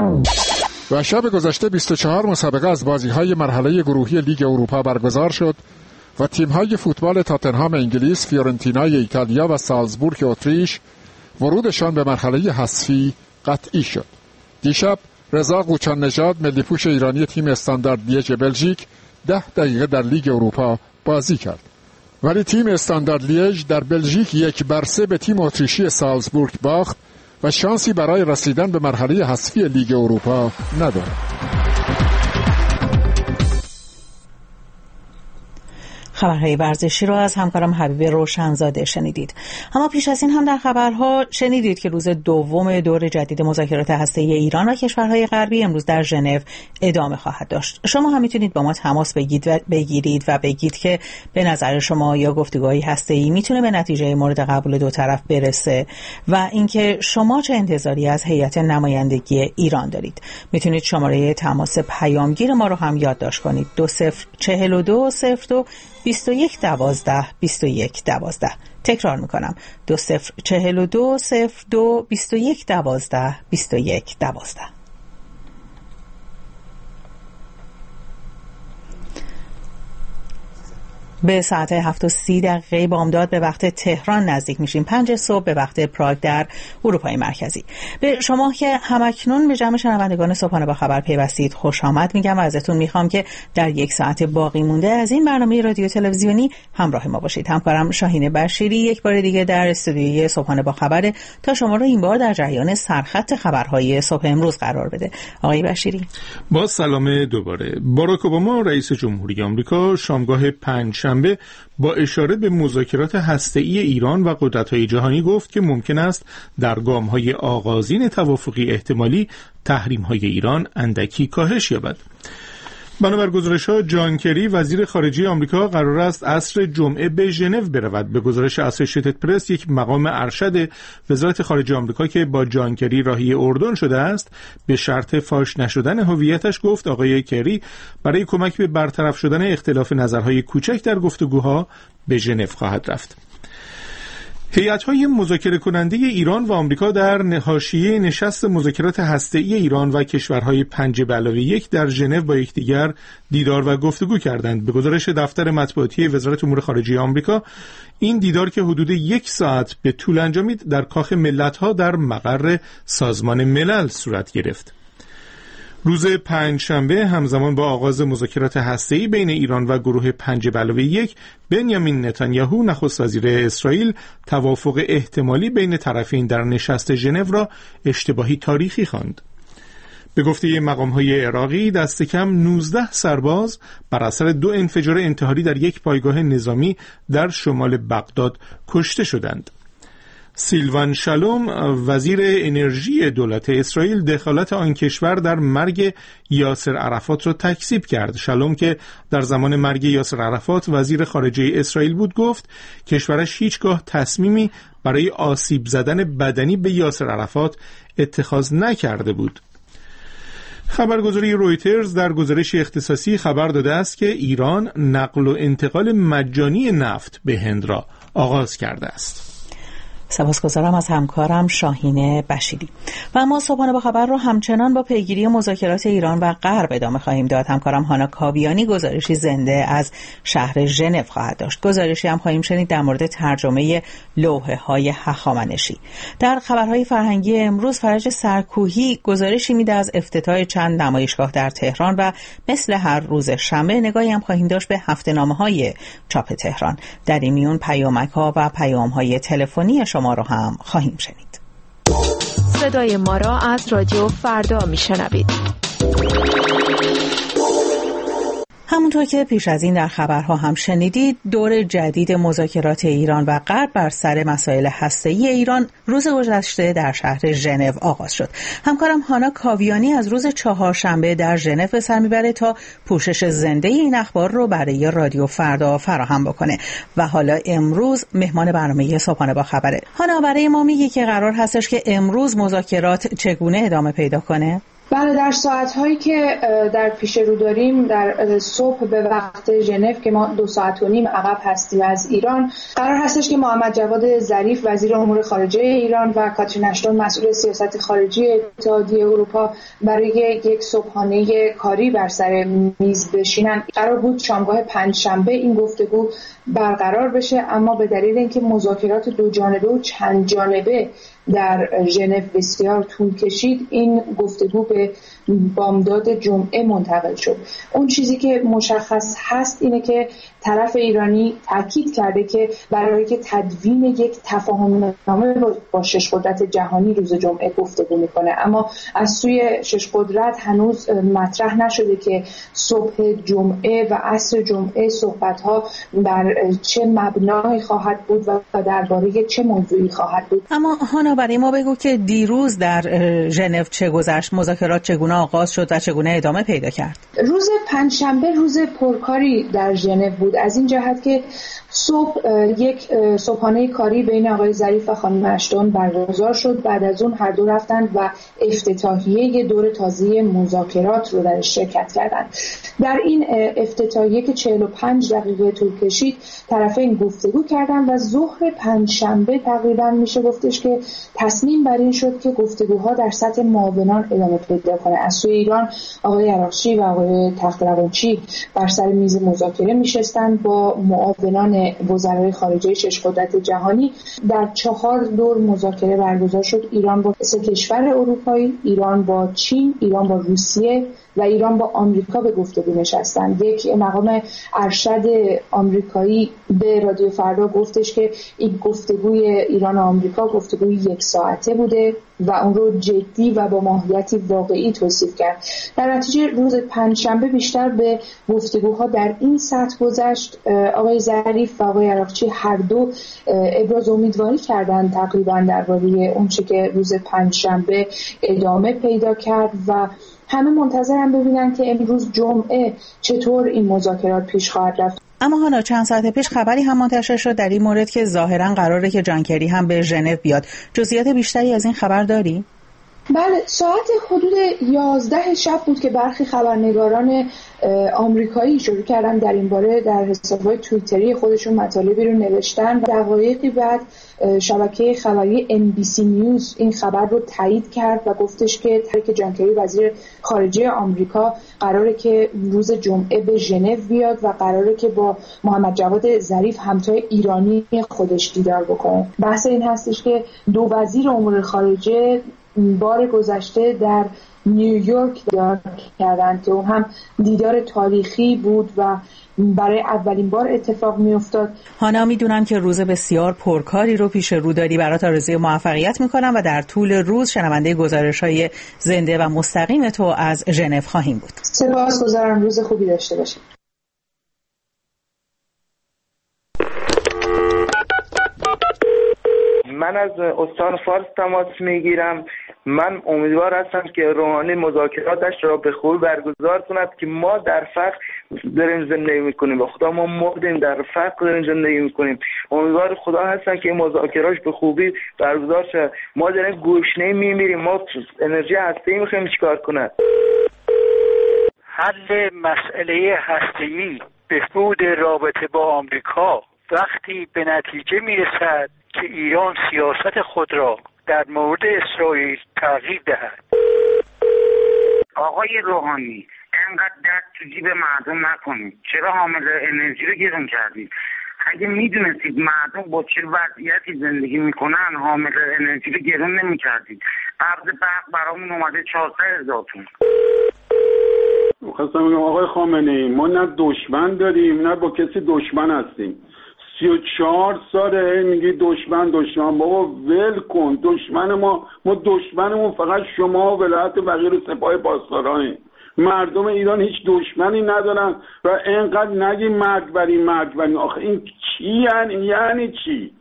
و شب گذشته بیست و چهار مسابقه از بازی‌های مرحله گروهی لیگ اروپا برگزار شد و تیم‌های فوتبال تاتنهام انگلیس، فیورنتینای ایتالیا و سالزبورگ اتریش ورودشان به مرحله حذفی قطعی شد. دیشب رضا قوچان نژاد ملی پوش ایرانی تیم استاندارد لیژ بلژیک ده دقیقه در لیگ اروپا بازی کرد. ولی تیم استاندارد لیژ در بلژیک یک بر سه به تیم اتریشی سالزبورگ باخت و شانسی برای رسیدن به مرحله حذفی لیگ اروپا ندارد. خبرهای ورزشی را از همکارم حبیب روشنزاده شنیدید. اما پیش از این هم در خبرها شنیدید که روز دوم دور جدید مذاکرات هسته‌ای ایران و کشورهای غربی امروز در ژنو ادامه خواهد داشت. شما هم میتونید با ما تماس بگیرید و بگیرید و بگید که به نظر شما یا گفتگوهای هسته‌ای میتونه به نتیجه مورد قبول دو طرف برسه و اینکه شما چه انتظاری از هیئت نمایندگی ایران دارید. میتونید شماره تماس پیامگیر ما رو هم یادداشت کنید: دو صفر چهل و دو صفر دو بیست و یک دوازده بیست و یک دوازده. تکرار میکنم: دو صفر چهل و دو صفر دو بیست و یک دوازده بیست و یک دوازده. به ساعت هفت و سی دقیقه بامداد به وقت تهران نزدیک میشیم. پنج صبح به وقت پراگ در اروپای مرکزی. به شما که همکنون به جمع شنوندگان صبحانه با خبر پیوستید خوش آمد میگم و ازتون میخوام که در یک ساعت باقی مونده از این برنامه رادیو تلویزیونی همراه ما باشید. همکارم شاهین بشیری یک بار دیگه در استودیوی صبحانه با خبر تا شما رو این بار در جریان سرخط خبرهای صبح امروز قرار بده. آقای بشیری، با سلام دوباره. باراک اوباما رئیس جمهوری آمریکا شامگاه پنج با اشاره به مذاکرات هسته‌ای ایران و قدرت‌های جهانی گفت که ممکن است در گام‌های آغازین توافقی احتمالی تحریم‌های ایران اندکی کاهش یابد. بنابر گزارش‌ها جان کری وزیر خارجه آمریکا قرار است عصر جمعه به ژنو برود. به گزارش اسوسییتد پرس، یک مقام ارشد وزارت خارجه آمریکا که با جان کری راهی اردن شده است به شرط فاش نشدن هویتش گفت آقای کری برای کمک به برطرف شدن اختلاف نظرهای کوچک در گفتگوها به ژنو خواهد رفت. هیئت‌های مذاکره کننده ایران و آمریکا در حاشیه نشست مذاکرات هسته‌ای ایران و کشورهای پنج به علاوه یک در ژنو با یکدیگر دیدار و گفتگو کردند. به گزارش دفتر مطبوعاتی وزارت امور خارجه آمریکا، این دیدار که حدود یک ساعت به طول انجامید در کاخ ملت‌ها در مقر سازمان ملل صورت گرفت. روز پنجشنبه همزمان با آغاز مذاکرات هسته‌ای بین ایران و گروه پنج به علاوه یک، بنیامین نتانیاهو نخست وزیر اسرائیل توافق احتمالی بین طرفین در نشست ژنو را اشتباهی تاریخی خواند. به گفته مقام‌های عراقی دست کم نوزده سرباز بر اثر دو انفجار انتحاری در یک پایگاه نظامی در شمال بغداد کشته شدند. سیلوان شالوم وزیر انرژی دولت اسرائیل دخالت آن کشور در مرگ یاسر عرفات را تکذیب کرد. شالوم که در زمان مرگ یاسر عرفات وزیر خارجه اسرائیل بود گفت کشورش هیچگاه تصمیمی برای آسیب زدن بدنی به یاسر عرفات اتخاذ نکرده بود. خبرگزاری رویترز در گزارشی اختصاصی خبر داده است که ایران نقل و انتقال مجانی نفت به هند را آغاز کرده است. سپاسگزارم از همکارم شاهین بشیری. و اما صبحانه با خبر رو همچنان با پیگیری مذاکرات ایران و غرب ادامه خواهیم داد. همکارم هانا کاویانی گزارشی زنده از شهر ژنو خواهد داشت. گزارشی هم خواهیم شنید در مورد ترجمه لوحه های هخامنشی. در خبرهای فرهنگی امروز فرج سرکوهی گزارشی میده از افتتاح چند نمایشگاه در تهران و مثل هر روز شنبه نگاهی هم خواهیم داشت به هفته‌نامه های چاپ تهران. در این میون پیامک ها و پیام های تلفنی شما ما رو هم خواهیم شنید. صدای ما را از رادیو فردا میشنوید. همونطور که پیش از این در خبرها هم شنیدید، دور جدید مذاکرات ایران و غرب بر سر مسائل هسته‌ای ایران روز گذشته در شهر ژنو آغاز شد. همکارم هانا کاویانی از روز چهارشنبه در ژنو به سر میبره تا پوشش زنده این اخبار رو برای رادیو فردا فراهم بکنه و حالا امروز مهمان برنامه صبحانه با خبره. هانا، برای ما میگه که قرار هستش که امروز مذاکرات چگونه ادامه پیدا کنه؟ بله، در ساعت‌هایی که در پیش رو داریم در صبح به وقت ژنو که ما دو ساعت و نیم عقب هستیم از ایران، قرار هستش که محمد جواد ظریف وزیر امور خارجه ایران و کاترین اشتون مسئول سیاست خارجی اتحادیه اروپا برای یک صبحانه کاری بر سر میز بشینن. قرار بود شامگاه پنجشنبه این گفتگو برقرار بشه، اما به دلیل اینکه مذاکرات دو جانبه و چند جانبه در ژنو بسیار طول کشید، این گفتگو به بامداد جمعه منتقل شد. اون چیزی که مشخص هست اینه که طرف ایرانی تاکید کرده که برای که تدوین یک تفاهم‌نامه با شش قدرت جهانی روز جمعه گفتگو میکنه، اما از سوی شش قدرت هنوز مطرح نشده که صبح جمعه و عصر جمعه صحبت‌ها بر چه مبنایی خواهد بود و درباره چه موضوعی خواهد بود. اما هانا برای ما بگو که دیروز در ژنو چه گذشت، مذاکرات چگونه آغاز شد و چگونه ادامه پیدا کرد؟ روز پنجشنبه روز پرکاری در ژنو بود، از این جهت که صبح یک صبحانه کاری بین آقای ظریف و خانم اشتون برگزار شد. بعد از اون هر دو رفتند و افتتاحیه دور تازه مذاکرات رو در شرکت کردند. در این افتتاحیه که چهل و پنج دقیقه طول کشید، طرفین گفتگو کردند و ظهر پنجشنبه تقریبا میشه گفتش که تصمیم بر این شد که گفتگوها در سطح معاونان ادامه پیدا کنه. از سوی ایران آقای عراقچی و آقای تخت‌روانچی بر سر میز مذاکره میشستند با معاونان وزرای خارجه شش قدرت جهانی. در چهار دور مذاکره برگزار شد. ایران با سه کشور اروپایی، ایران با چین، ایران با روسیه و ایران با آمریکا به گفتگو نشستند. یک مقام ارشد آمریکایی به رادیو فردا گفتش که این گفتگوی ایران و آمریکا گفتگوی یک ساعته بوده و اون رو جدی و با ماهیتی واقعی توصیف کرد. در نتیجه روز پنجشنبه بیشتر به گفتگوها در این سطح گذشت. آقای ظریف و آقای عراقچی هر دو ابراز امیدواری کردند تقریبا درباره اون چه که روز پنجشنبه ادامه پیدا کرد و همه منتظرن ببینن که امروز جمعه چطور این مذاکرات پیش خواهد رفت. اما هانا چند ساعت پیش خبری هم منتشر شد در این مورد که ظاهرا قراره که جان کری هم به ژنو بیاد. جزئیات بیشتری از این خبر داری؟ بله، ساعت حدود یازده شب بود که برخی خبرنگاران آمریکایی شروع کردن در این باره در حساب‌های توییتری خودشون مطالبی رو نوشتن. دقایقی بعد شبکه خبری ان بی سی نیوز این خبر رو تایید کرد و گفتش که ترک جان کری وزیر خارجه آمریکا قراره که روز جمعه به ژنو بیاد و قراره که با محمد جواد ظریف همتای ایرانی خودش دیدار بکنه. بحث این هستش که دو وزیر امور خارجه بار گذشته در نیویورک دیدار کردند که اون هم دیدار تاریخی بود و برای اولین بار اتفاق می افتاد. هانا، میدونم که روز بسیار پرکاری رو پیش رو داری، برات آرزوی موفقیت میکنم و در طول روز شنونده گزارش‌های زنده و مستقیم تو از ژنو خواهیم بود. سپاسگزارم، روز خوبی داشته باشید. من از استان فارس تماس میگیرم. من امیدوار هستم که روحانی مذاکراتش را به خوبی برگزار کند که ما در فقر داریم زندگی میکنیم و خدا ما مردیم در فقر داریم زندگی میکنیم. امیدوار خدا هستم که مذاکراتش به خوبی برگزار شه. ما داریم گشنه میمیریم، ما انرژی هسته‌ای میخوایم چیکار کنه؟ حل مسئله هسته‌ای، بهبود رابطه با آمریکا وقتی به نتیجه میرسد که ایران سیاست خود را در مورد اسرائیل تغییر دهد. آقای روحانی، انقدر دست تو جیب مردم نکنید. چرا حامل انرژی رو گرون کردید؟ اگه میدونستید مردم با چه وضعیتی زندگی میکنن حامل انرژی رو گرون نمیکردید. قبض برق برامون اومده چهارصد هزار تومان. خواستم بگم آقای خامنه‌ای، ما نه دشمن داریم نه با کسی دشمن هستیم. سی و چهار ساله میگی دشمن دشمن، بابا ول کن. دشمن ما ما دشمنمون فقط شما و ولایت فقیر سپاه پاسدارانه. مردم ایران هیچ دشمنی ندارن و اینقدر نگی مرگ بری مرگ بری. آخه این چی یعنی یعنی چی؟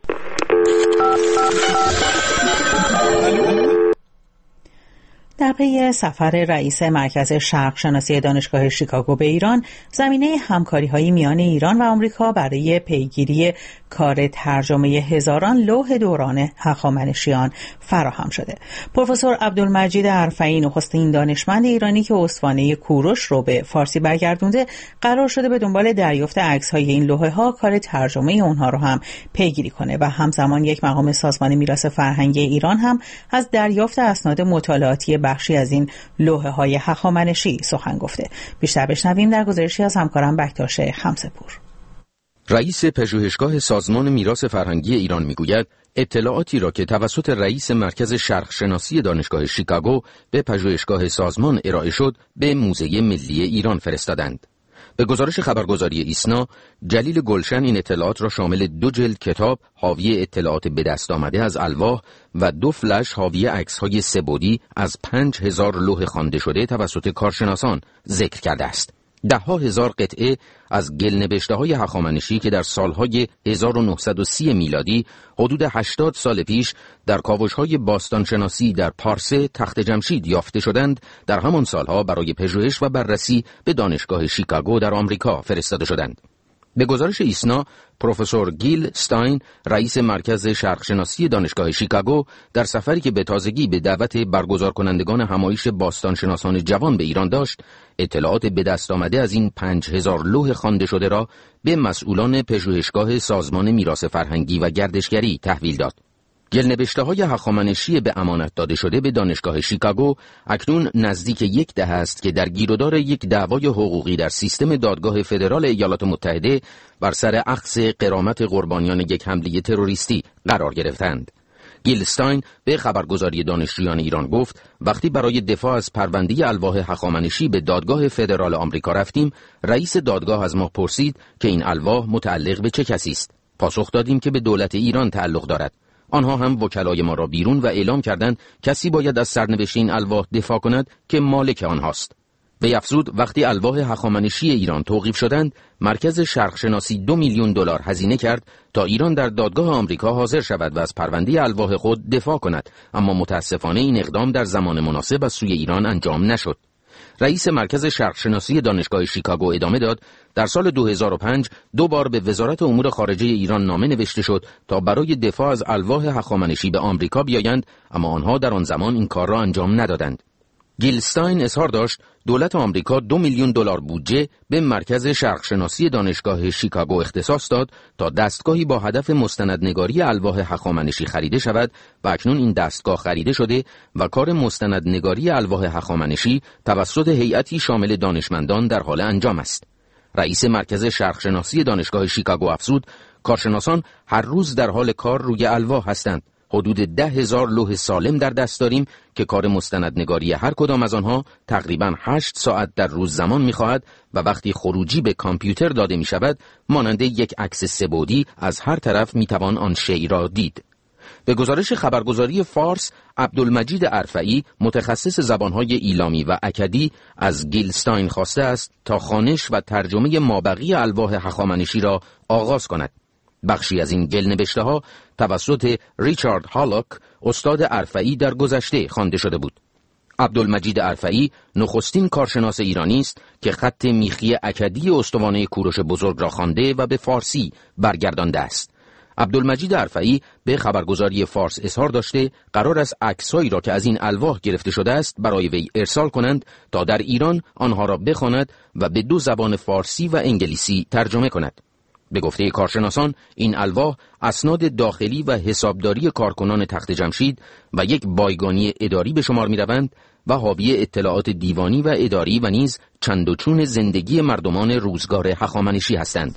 در پی سفر رئیس مرکز شرق شناسی دانشگاه شیکاگو به ایران، زمینه همکاری‌های میان ایران و آمریکا برای پیگیری کار ترجمه هزاران لوح دوران هخامنشیان فراهم شده. پروفسور عبدالمجید عرفئی، نخستین دانشمند ایرانی که استوانه کوروش رو به فارسی برگردونده، قرار شده به دنبال دریافت عکس‌های این لوحه‌ها کار ترجمه اونها رو هم پیگیری کنه و همزمان یک مقام سازمان میراث فرهنگی ایران هم از دریافت اسناد مطالعاتی بخشی از این لوحه‌های هخامنشی سخن گفته. بیشتر بشنویم در گزارشی از همکارم بکتاش خمسه‌پور. رئیس پژوهشگاه سازمان میراث فرهنگی ایران میگوید اطلاعاتی را که توسط رئیس مرکز شرقشناسی دانشگاه شیکاگو به پژوهشگاه سازمان ارائه شد به موزه ملی ایران فرستادند. به گزارش خبرگزاری ایسنا، جلیل گلشن این اطلاعات را شامل دو جلد کتاب حاوی اطلاعات به دست آمده از الواح و دو فلش حاوی عکس‌های سه‌بعدی از پنج هزار لوح خوانده شده توسط کارشناسان ذکر کرده است. ده ها هزار قطعه از گلنوشته‌های هخامنشی که در سالهای هزار و نهصد و سی میلادی حدود هشتاد سال پیش در کاوش‌های باستانشناسی در پارسه تخت جمشید یافته شدند، در همان سالها برای پژوهش و بررسی به دانشگاه شیکاگو در آمریکا فرستاده شدند. به گزارش ایسنا، پروفسور گیل استاین، رئیس مرکز شرقشناسی دانشگاه شیکاگو، در سفری که به تازگی به دعوت برگزار کنندگان همایش باستانشناسان جوان به ایران داشت، اطلاعات به دست آمده از این پنج هزار لوح خوانده شده را به مسئولان پژوهشگاه سازمان میراث فرهنگی و گردشگری تحویل داد. گلنوشته‌های هخامنشی به امانت داده شده به دانشگاه شیکاگو اکنون نزدیک یک دهه است که در گیرودار یک دعوای حقوقی در سیستم دادگاه فدرال ایالات متحده بر سر اخذ غرامت قربانیان یک حمله تروریستی قرار گرفتند. گیلستاین به خبرگزاری دانشجویان ایران گفت وقتی برای دفاع از پرونده الواح هخامنشی به دادگاه فدرال آمریکا رفتیم، رئیس دادگاه از ما پرسید که این الواح متعلق به چه کسی است. پاسخ دادیم که به دولت ایران تعلق دارد. آنها هم وکلای ما را بیرون و اعلام کردند کسی باید از سرنوشت این الواح دفاع کند که مالک آنهاست. وی افزود وقتی الواح هخامنشی ایران توقیف شدند، مرکز شرقشناسی دو میلیون دلار هزینه کرد تا ایران در دادگاه آمریکا حاضر شود و از پرونده الواح خود دفاع کند، اما متاسفانه این اقدام در زمان مناسب از سوی ایران انجام نشد. رئیس مرکز شرقشناسی دانشگاه شیکاگو ادامه داد در سال دو هزار و پنج دو بار به وزارت امور خارجه ایران نامه نوشته شد تا برای دفاع از الواح هخامنشی به آمریکا بیایند، اما آنها در آن زمان این کار را انجام ندادند. گیلستاین اظهار داشت دولت آمریکا دو میلیون دلار بودجه به مرکز شرقشناسی دانشگاه شیکاگو اختصاص داد تا دستگاهی با هدف مستندنگاری الواح هخامنشی خریده شود و اکنون این دستگاه خریده شده و کار مستندنگاری الواح هخامنشی توسط هیئتی شامل دانشمندان در حال انجام است. رئیس مرکز شرقشناسی دانشگاه شیکاگو افزود کارشناسان هر روز در حال کار روی الواح هستند. حدود ده هزار لوح سالم در دست داریم که کار مستندنگاری هر کدام از آنها تقریباً هشت ساعت در روز زمان می‌خواهد و وقتی خروجی به کامپیوتر داده می‌شود مانند یک عکس سه‌بعدی از هر طرف می‌توان آن شی را دید. به گزارش خبرگزاری فارس، عبدالمجید ارفعی متخصص زبانهای ایلامی و اکدی از گیلستاین خواسته است تا خوانش و ترجمه مابقی الواح هخامنشی را آغاز کند. بخشی از این گلنوشته‌ها توسط ریچارد هالاک استاد ارفعی در گذشته خوانده شده بود. عبدالمجید ارفعی نخستین کارشناس ایرانی است که خط میخی اکدی استوانه کوروش بزرگ را خوانده و به فارسی برگردانده است. عبدالمجید ارفعی به خبرگزاری فارس اظهار داشته قرار است عکس‌هایی را که از این الواح گرفته شده است برای وی ارسال کنند تا در ایران آنها را بخواند و به دو زبان فارسی و انگلیسی ترجمه کند. به گفته کارشناسان این الواح اسناد داخلی و حسابداری کارکنان تخت جمشید و یک بایگانی اداری به شمار می‌روند و حاوی اطلاعات دیوانی و اداری و نیز چند و چون زندگی مردمان روزگار هخامنشی هستند.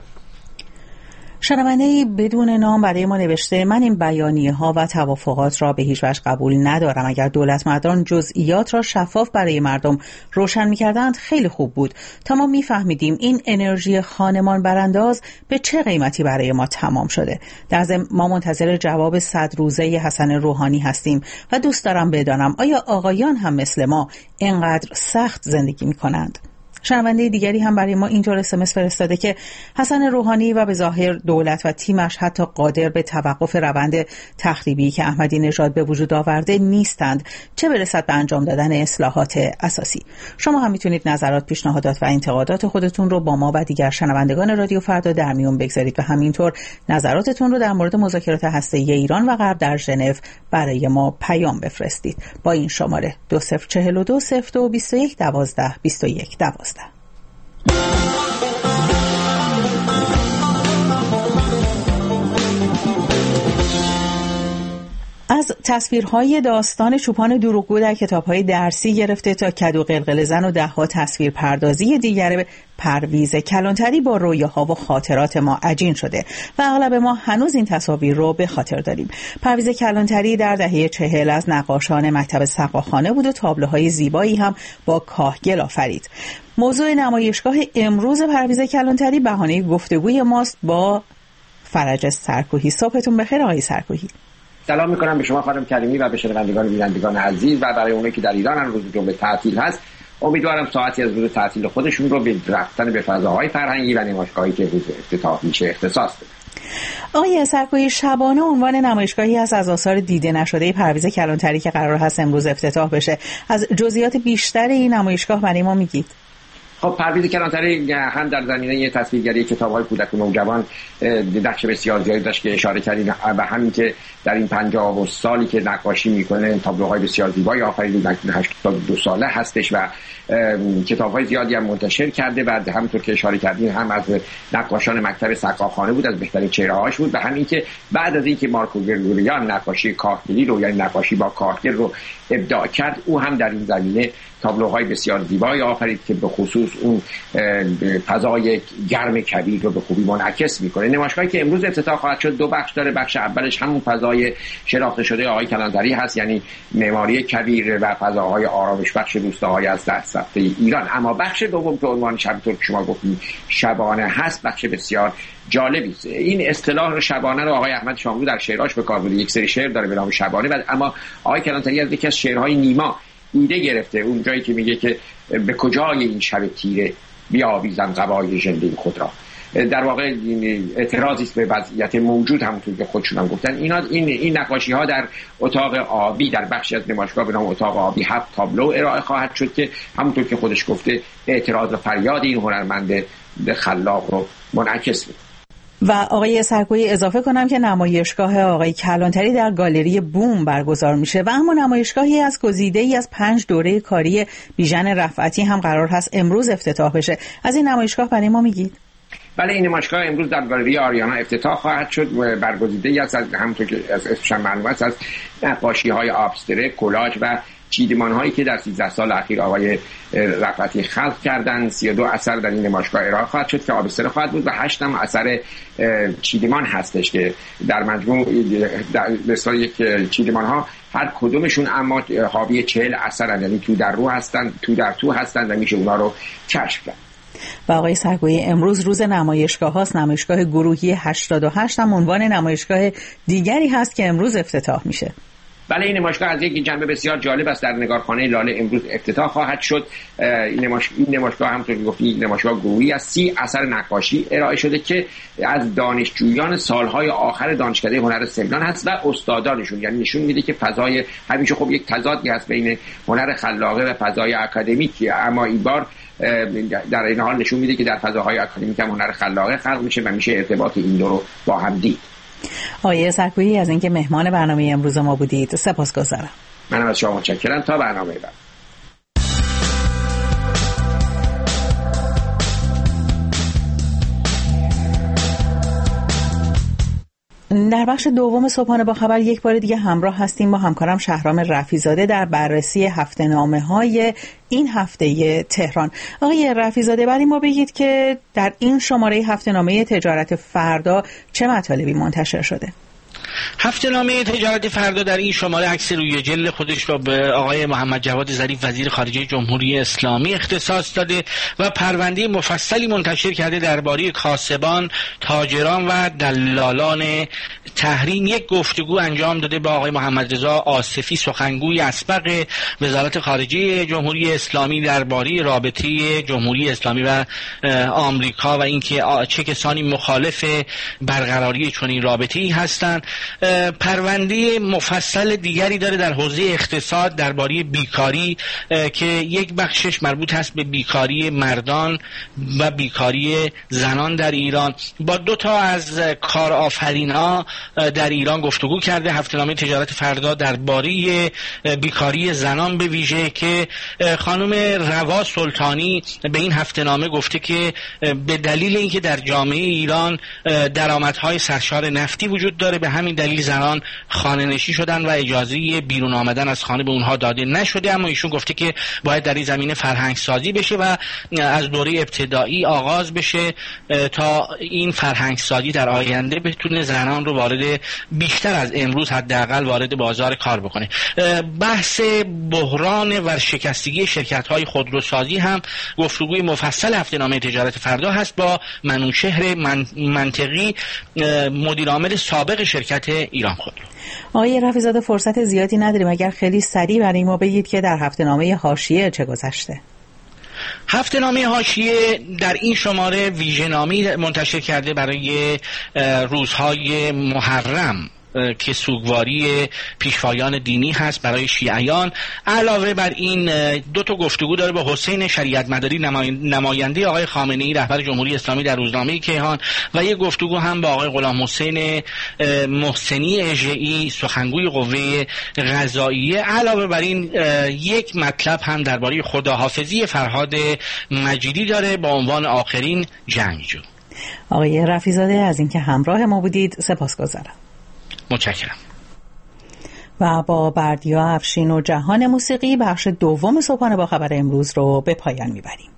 شنونده‌ای بدون نام برای ما نوشته من این بیانیه ها و توافقات را به هیچ وجه قبول ندارم. اگر دولت مداران جزئیات را شفاف برای مردم روشن می‌کردند خیلی خوب بود تا ما می‌فهمیدیم این انرژی خانمان برانداز به چه قیمتی برای ما تمام شده. در ضمن ما منتظر جواب صد روزه حسن روحانی هستیم و دوست دارم بدانم آیا آقایان هم مثل ما اینقدر سخت زندگی می‌کنند؟ شنونده دیگری هم برای ما اینطور اسمس فرستاده که حسن روحانی و به ظاهر دولت و تیمش حتی قادر به توقف روند تخریبی که احمدی نژاد به وجود آورده نیستند، چه برسد به انجام دادن اصلاحات اساسی. شما هم میتونید نظرات، پیشنهادات و انتقادات خودتون رو با ما و دیگر شنوندگان رادیو فردا در میون بگذارید و همینطور نظراتتون رو در مورد مذاکرات هسته‌ای ایران و غرب در ژنو برای ما پیام بفرستید با این شماره دو صفر چهل و دو صفر دو بیست و یک دوازده بیست و یک دوازده. از تصویرهای داستان چوپان دروغگو در کتاب‌های درسی گرفته تا کدو قلقل زن و ده‌ها تصویر پردازی دیگر پرویز کلانتری با رویاها و خاطرات ما عجین شده و اغلب ما هنوز این تصاویر رو به خاطر داریم. پرویز کلانتری در دهه چهل از نقاشان مکتب سقاخانه بود و تابلوهای زیبایی هم با کاهگل آفرید. موضوع نمایشگاه امروز پرویز کلانتری بهانه گفتگوی ماست با فرج سرکوهی. صبحتون بخیر آقای سرکوهی. سلام میکنم به شما خانم کریمی و به شنوندگان و بینندگان عزیز و برای اونایی که در ایران روز جمعه تعطیل هست امیدوارم ساعتی از روز تعطیل خودشون رو به رفتن به فضاهای فرهنگی و نمایشگاهی که روز افتتاح میشه اختصاص بدن. آقای سرکوهی، شبانه عنوان نمایشگاهی هست از آثار دیده نشده پرویز کلانتری که قرار هست امروز افتتاح بشه. از جزئیات بیشتر این نمایشگاه برای ما میگید؟ خب پرویز کلانتری هم در زمینه تصویرگری کتاب‌های کودک و نوجوان نقش بسیار زیادی داشت که اشاره کردین و همین که در این پنجاه سالی که نقاشی میکنه تابلوهای بسیار زیبایی آفریده، هشتاد و دو ساله هستش و کتاب‌های زیادی هم منتشر کرده و همونطور که اشاره کردین هم از نقاشان مکتب سقاخانه بود، از بهترین چهره‌هاش بود و همین که بعد از اینکه مارکو گرگوریان نقاشی کاهگلی رو یعنی نقاشی با کاهگل رو ابداع کرد، او هم در این زمینه تابلوهای بسیار زیبایی آفرید که به خصوص اون فضای گرم کبیر رو به خوبی منعکس میکنه. نمایشگاهی که امروز افتتاح خواهد شد دو بخش داره. بخش اولش همون فضای شناخته شده آقای کلانتری هست، یعنی معماری کبیر و فضاهای آرامش بخش روستاهای از ده سفته ایران. اما بخش دوم که عنوان شبیه‌طور که شما گفتید شبانه هست، بخش بسیار جالبی است. این اصطلاح شبانه رو آقای احمد شاملو در شعراش به کار برده. یک سری شعر داره به نام شبانه و اما آقای کلانتری از یکی از شعرهای نیما ایده گرفته، اون جایی که میگه که به کجای این شب تیره بیاویزم قبای ژنده خود را. در واقع اعتراضی است به وضعیت موجود، همونطور که خودشون هم گفتن. اینا این این نقاشی ها در اتاق آبی در بخشی از نمایشگاه به نام اتاق آبی هفت تابلو ارائه خواهد شد که همونطور که خودش گفته اعتراض و فریاد این هنرمند خلاق رو منعکس می‌کنه. و آقای سرکوهی اضافه کنم که نمایشگاه آقای کلانتری در گالری بوم برگزار میشه و اما نمایشگاهی از گزیده‌ای از پنج دوره کاری بیژن رفعتی هم قرار هست امروز افتتاح بشه. از این نمایشگاه برای ما میگید؟ بله، این نمایشگاه امروز در گالری آریانا افتتاح خواهد شد و برگزیده‌ای از همونطور که از اسمش معلوم است از نقاشی‌های ابسترکت، کلاژ و چیدمان هایی که در سیزده سال اخیر آقای رفعتی خلق کردن. سی و دو اثر در این نمایشگاه ارائه خواهد شد که آبستر خواهد بود و هشت هم اثر چیدمان هستش که در مجموع در مثال یک چیدمان ها هر کدومشون اما حاوی چهل اثر، یعنی تو در رو هستن، تو در تو هستن و میشه اونا رو کشف کرد. و آقای سرکوهی امروز روز نمایشگاه هاست. نمایشگاه گروهی هشتاد و هشت هم عنوان نمایشگاه دیگری هست که امروز افتتاح میشه. بله، این نمایشگاه از یک جنبه بسیار جالب است در نگارخانه لاله امروز افتتاح خواهد شد. این نمایشگاه این نمایشگاه همونطور که گفتید نمایشگاه گروهی از سی اثر نقاشی ارائه شده که از دانشجویان سالهای آخر دانشکده هنر سمنان هست و استادانشون، یعنی نشون میده که فضای همیشه خب یک تضادی هست بین هنر خلاقه و فضای اکادمیکی، اما این بار در این حال نشون میده که در فضاهای اکادمیک هم هنر خلاقه خلق میشه و میشه ارتباط این دو رو با هم دید. آقای سرکوهی از اینکه مهمان برنامه امروز ما بودید سپاسگزارم. منم از شما متشکرم. تا برنامه بعد. در بخش دوم صبحانه با خبر یک بار دیگه همراه هستیم با همکارم شهرام رفیزاده در بررسی هفته‌نامه‌های این هفته تهران. آقای رفیزاده برای ما بگید که در این شماره هفته‌نامه تجارت فردا چه مطالبی منتشر شده؟ هفته‌نامه تجارت فردا در این شماره عکس روی جلد خودش را به آقای محمد جواد ظریف وزیر خارجه جمهوری اسلامی اختصاص داده و پرونده مفصلی منتشر کرده درباره کاسبان، تاجران و دلالان تحریم. یک گفتگو انجام داده با آقای محمد رضا آصفی، سخنگوی اسبق وزارت خارجه جمهوری اسلامی درباره رابطه جمهوری اسلامی و آمریکا و اینکه چه کسانی مخالف برقراری چنین رابطه‌ای هستند. پرونده مفصل دیگری داره در حوزه اقتصاد درباره بیکاری که یک بخشش مربوط هست به بیکاری مردان و بیکاری زنان در ایران. با دو تا از کارآفرین‌ها در ایران گفتگو کرده. هفته‌نامه تجارت فردا درباره بیکاری زنان به ویژه که خانم روا سلطانی به این هفته‌نامه گفته که به دلیل اینکه در جامعه ایران درآمدهای سرشار نفتی وجود داره، به همین دلیل زنان خانه‌نشین شدن و اجازه بیرون آمدن از خانه به اونها داده نشده. اما ایشون گفته که باید در این زمینه فرهنگ سازی بشه و از دوره ابتدایی آغاز بشه تا این فرهنگ سازی در آینده بتونه زنان رو وارد بیشتر از امروز حداقل وارد بازار کار بکنه. بحث بحران ورشکستگی شرکت‌های خودروسازی هم گفتگوی مفصل هفته‌نامه تجارت فردا هست با منوشهر من منطقی، مدیر عامل سابق شرکت ایران خودرو. آقای رفیع‌زاده فرصت زیادی نداریم، اگر خیلی سریع برای ما بگید که در هفته‌نامه حاشیه چه گذشته؟ هفته‌نامه حاشیه در این شماره ویژه‌نامه‌ای منتشر کرده برای روزهای محرم که سوگواری پیشوایان دینی هست برای شیعیان. علاوه بر این دو تا گفتگو داره با حسین شریعت مداری، نماینده آقای خامنه‌ای رهبر جمهوری اسلامی در روزنامه کیهان، و یک گفتگو هم با آقای غلام حسین محسنی اژه‌ای سخنگوی قوه قضاییه. علاوه بر این یک مطلب هم درباره خداحافظی فرهاد مجیدی داره با عنوان آخرین جنگجو. آقای رفیع‌زاده از اینکه همراه ما بودید سپاسگزارم. متشکرم. و با بردیا افشین و جهان موسیقی بخش دوم صبحانه با خبر امروز رو به پایان میبریم.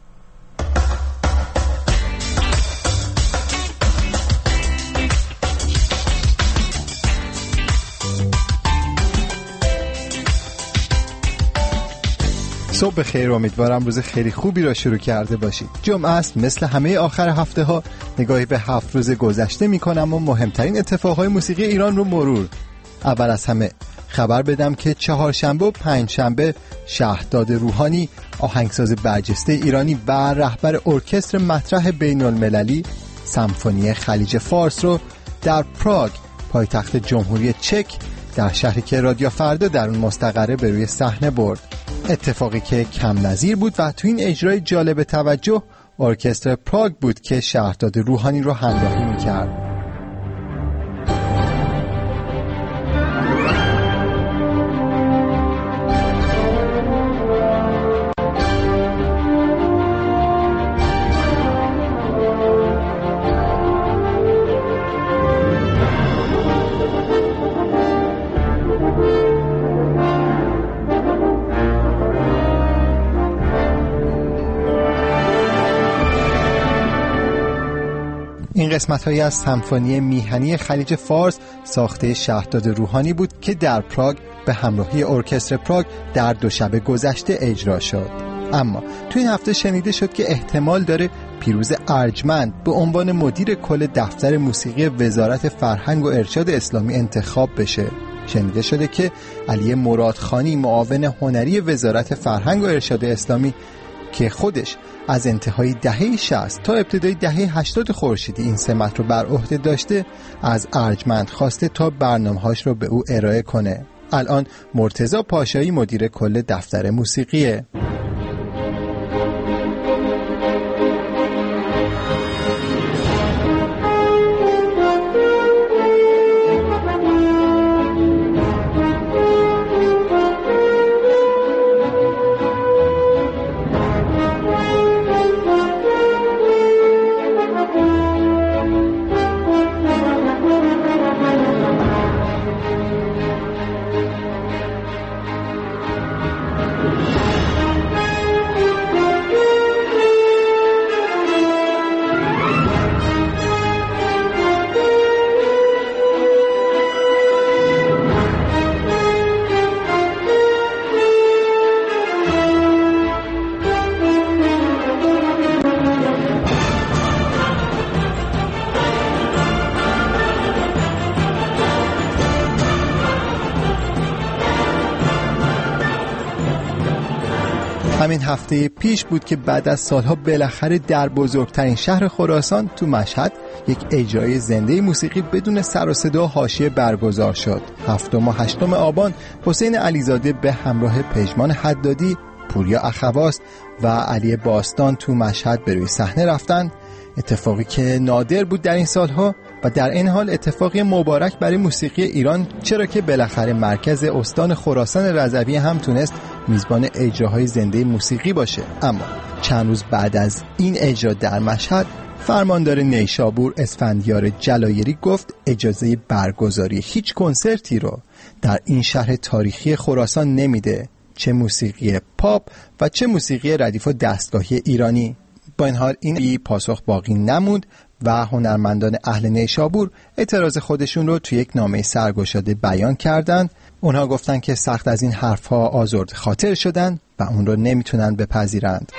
صبح بخیر، امیدوارم روز خیلی خوبی را شروع کرده باشید. جمعه است، مثل همه آخر هفته ها نگاهی به هفت روز گذشته می کنم و مهمترین اتفاقهای موسیقی ایران رو مرور. اول از همه خبر بدم که چهارشنبه و پنجشنبه شهرداد روحانی، آهنگساز برجسته ایرانی و رهبر ارکستر مطرح بین المللی سمفونی خلیج فارس رو در پراگ، پایتخت جمهوری چک، در شهری که رادیو فردا در اون مستقره، به روی صحنه برد. اتفاقی که کم نظیر بود و تو این اجرای جالب توجه ارکستر پراگ بود که شهرداد روحانی رو همراهی می‌کرد. این قسمت‌هایی از سمفونی میهنی خلیج فارس ساخته شهرداد روحانی بود که در پراگ به همراهی ارکستر پراگ در دوشنبه گذشته اجرا شد. اما تو این هفته شنیده شد که احتمال داره پیروز ارجمند به عنوان مدیر کل دفتر موسیقی وزارت فرهنگ و ارشاد اسلامی انتخاب بشه. شنیده شده که علی مرادخانی، معاون هنری وزارت فرهنگ و ارشاد اسلامی که خودش از انتهای دهه شصت تا ابتدای دهه هشتاد خورشیدی این سمت رو بر عهده داشته، از ارجمند خواسته تا برنامه‌هاش رو به او ارائه کنه. الان مرتضی پاشایی مدیر کل دفتر موسیقیه. همین هفته پیش بود که بعد از سالها بالاخره در بزرگترین شهر خراسان تو مشهد یک اجرای زنده موسیقی بدون سر و صدا حاشیه برگزار شد. هفتم و هشتم آبان حسین علیزاده به همراه پژمان حدادی، پوریا اخواست و علی باستان تو مشهد به روی صحنه رفتن. اتفاقی که نادر بود در این سالها و در این حال اتفاقی مبارک برای موسیقی ایران، چرا که بالاخره مرکز استان خراسان رضوی هم تونست میزبان اجراهای زنده موسیقی باشه. اما چند روز بعد از این اجرا در مشهد، فرماندار نیشابور اسفندیار جلایری گفت اجازه برگزاری هیچ کنسرتی رو در این شهر تاریخی خراسان نمیده، چه موسیقی پاپ و چه موسیقی ردیف و دستگاهی ایرانی. با این حال این پاسخ باقی نموند و هنرمندان اهل نیشابور اعتراض خودشون رو توی یک نامه سرگشاده بیان کردند. اونها گفتن که سخت از این حرفها آزرد خاطر شدن و اون رو نمیتونن بپذیرند.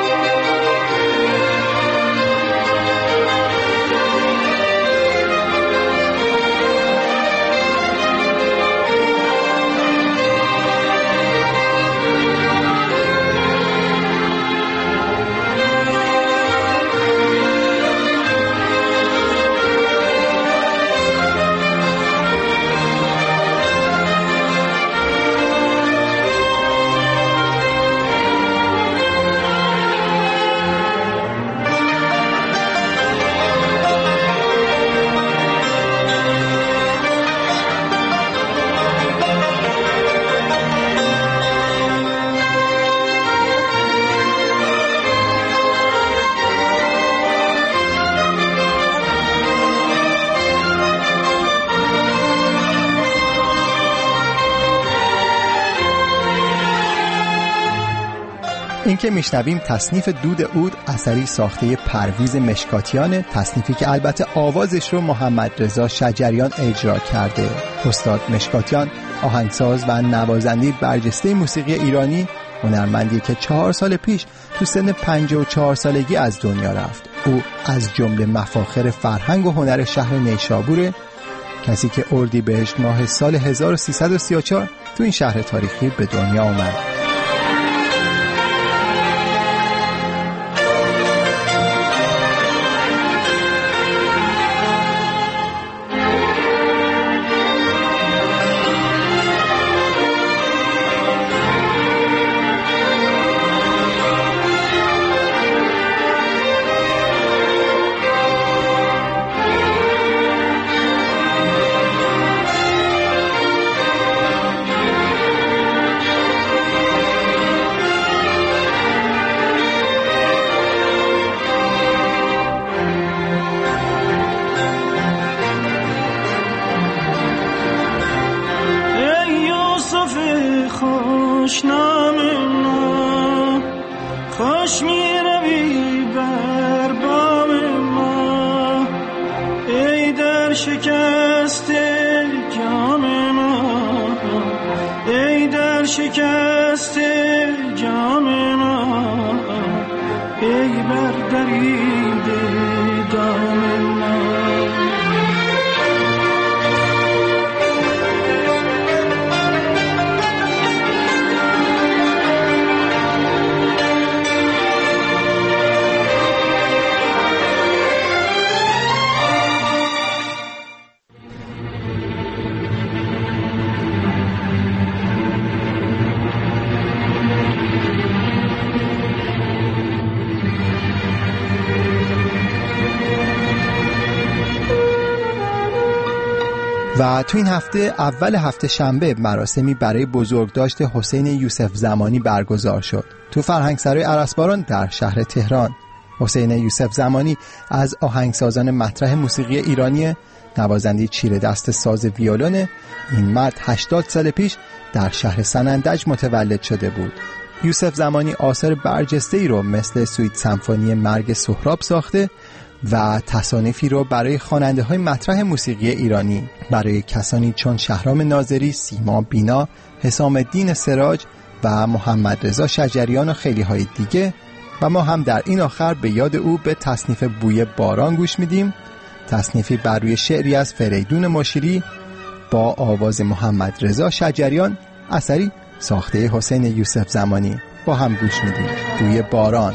این که میشنویم تصنیف دود عود اثری ساخته پرویز مشکاتیان، تصنیفی که البته آوازش رو محمد رضا شجریان اجرا کرده. استاد مشکاتیان آهنگساز و نوازنده برجسته موسیقی ایرانی، هنرمندی که چهار سال پیش تو سن پنجاه و چهار سالگی از دنیا رفت. او از جمله مفاخر فرهنگ و هنر شهر نیشابوره، کسی که اردیبهشت ماه سال هزار و سیصد و سی و چهار تو این شهر تاریخی به دنیا آمد. و تو این هفته اول هفته شنبه مراسمی برای بزرگداشت حسین یوسف زمانی برگزار شد تو فرهنگسرای ارسباران در شهر تهران. حسین یوسف زمانی از آهنگسازان مطرح موسیقی ایرانی، نوازنده چیره دست ساز ویولون. این مرد هشتاد سال پیش در شهر سنندج متولد شده بود. یوسف زمانی آثار برجسته‌ای رو مثل سویت سمفونی مرگ سهراب ساخته و تصانیفی رو برای خواننده های مطرح موسیقی ایرانی، برای کسانی چون شهرام ناظری، سیما بینا، حسام الدین سراج و محمد رضا شجریان و خیلی های دیگه. و ما هم در این آخر به یاد او به تصنیف بوی باران گوش میدیم، تصنیفی بر روی شعری از فریدون مشیری با آواز محمد رضا شجریان، اثری ساخته حسین یوسف زمانی. با هم گوش میدیم بوی باران.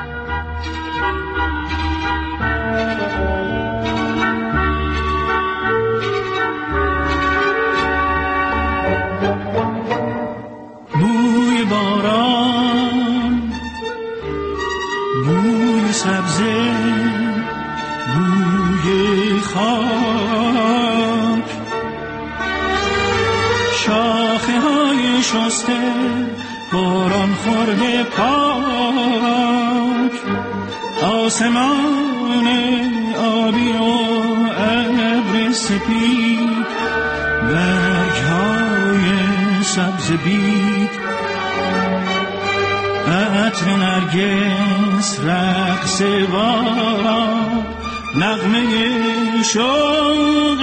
بوی باران، بوی سبزه، بوی خاک، شسته باران خورده پاک، آسمان آبی و ابر سپید، برگ‌های سبز بید، عطر نرگس رقص باران، نغمه شوق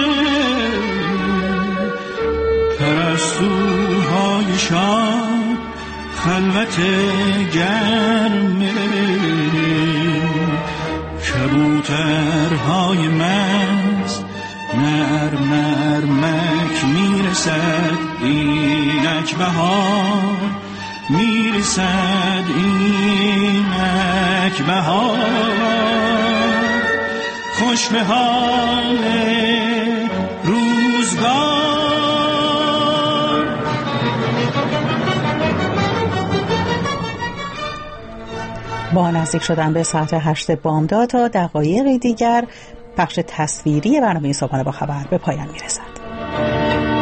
پرستوهای شاد، خلوت گرم کبوترهای مست، نرم نرمک میرسد اینک بهار، میرسد اینک بهار، خوش به حال روزگار. با نزدیک شدن به ساعت هشت بامداد تا دقایقی دیگر بخش تصویری برنامه صبحانه با خبر به پایان میرسد.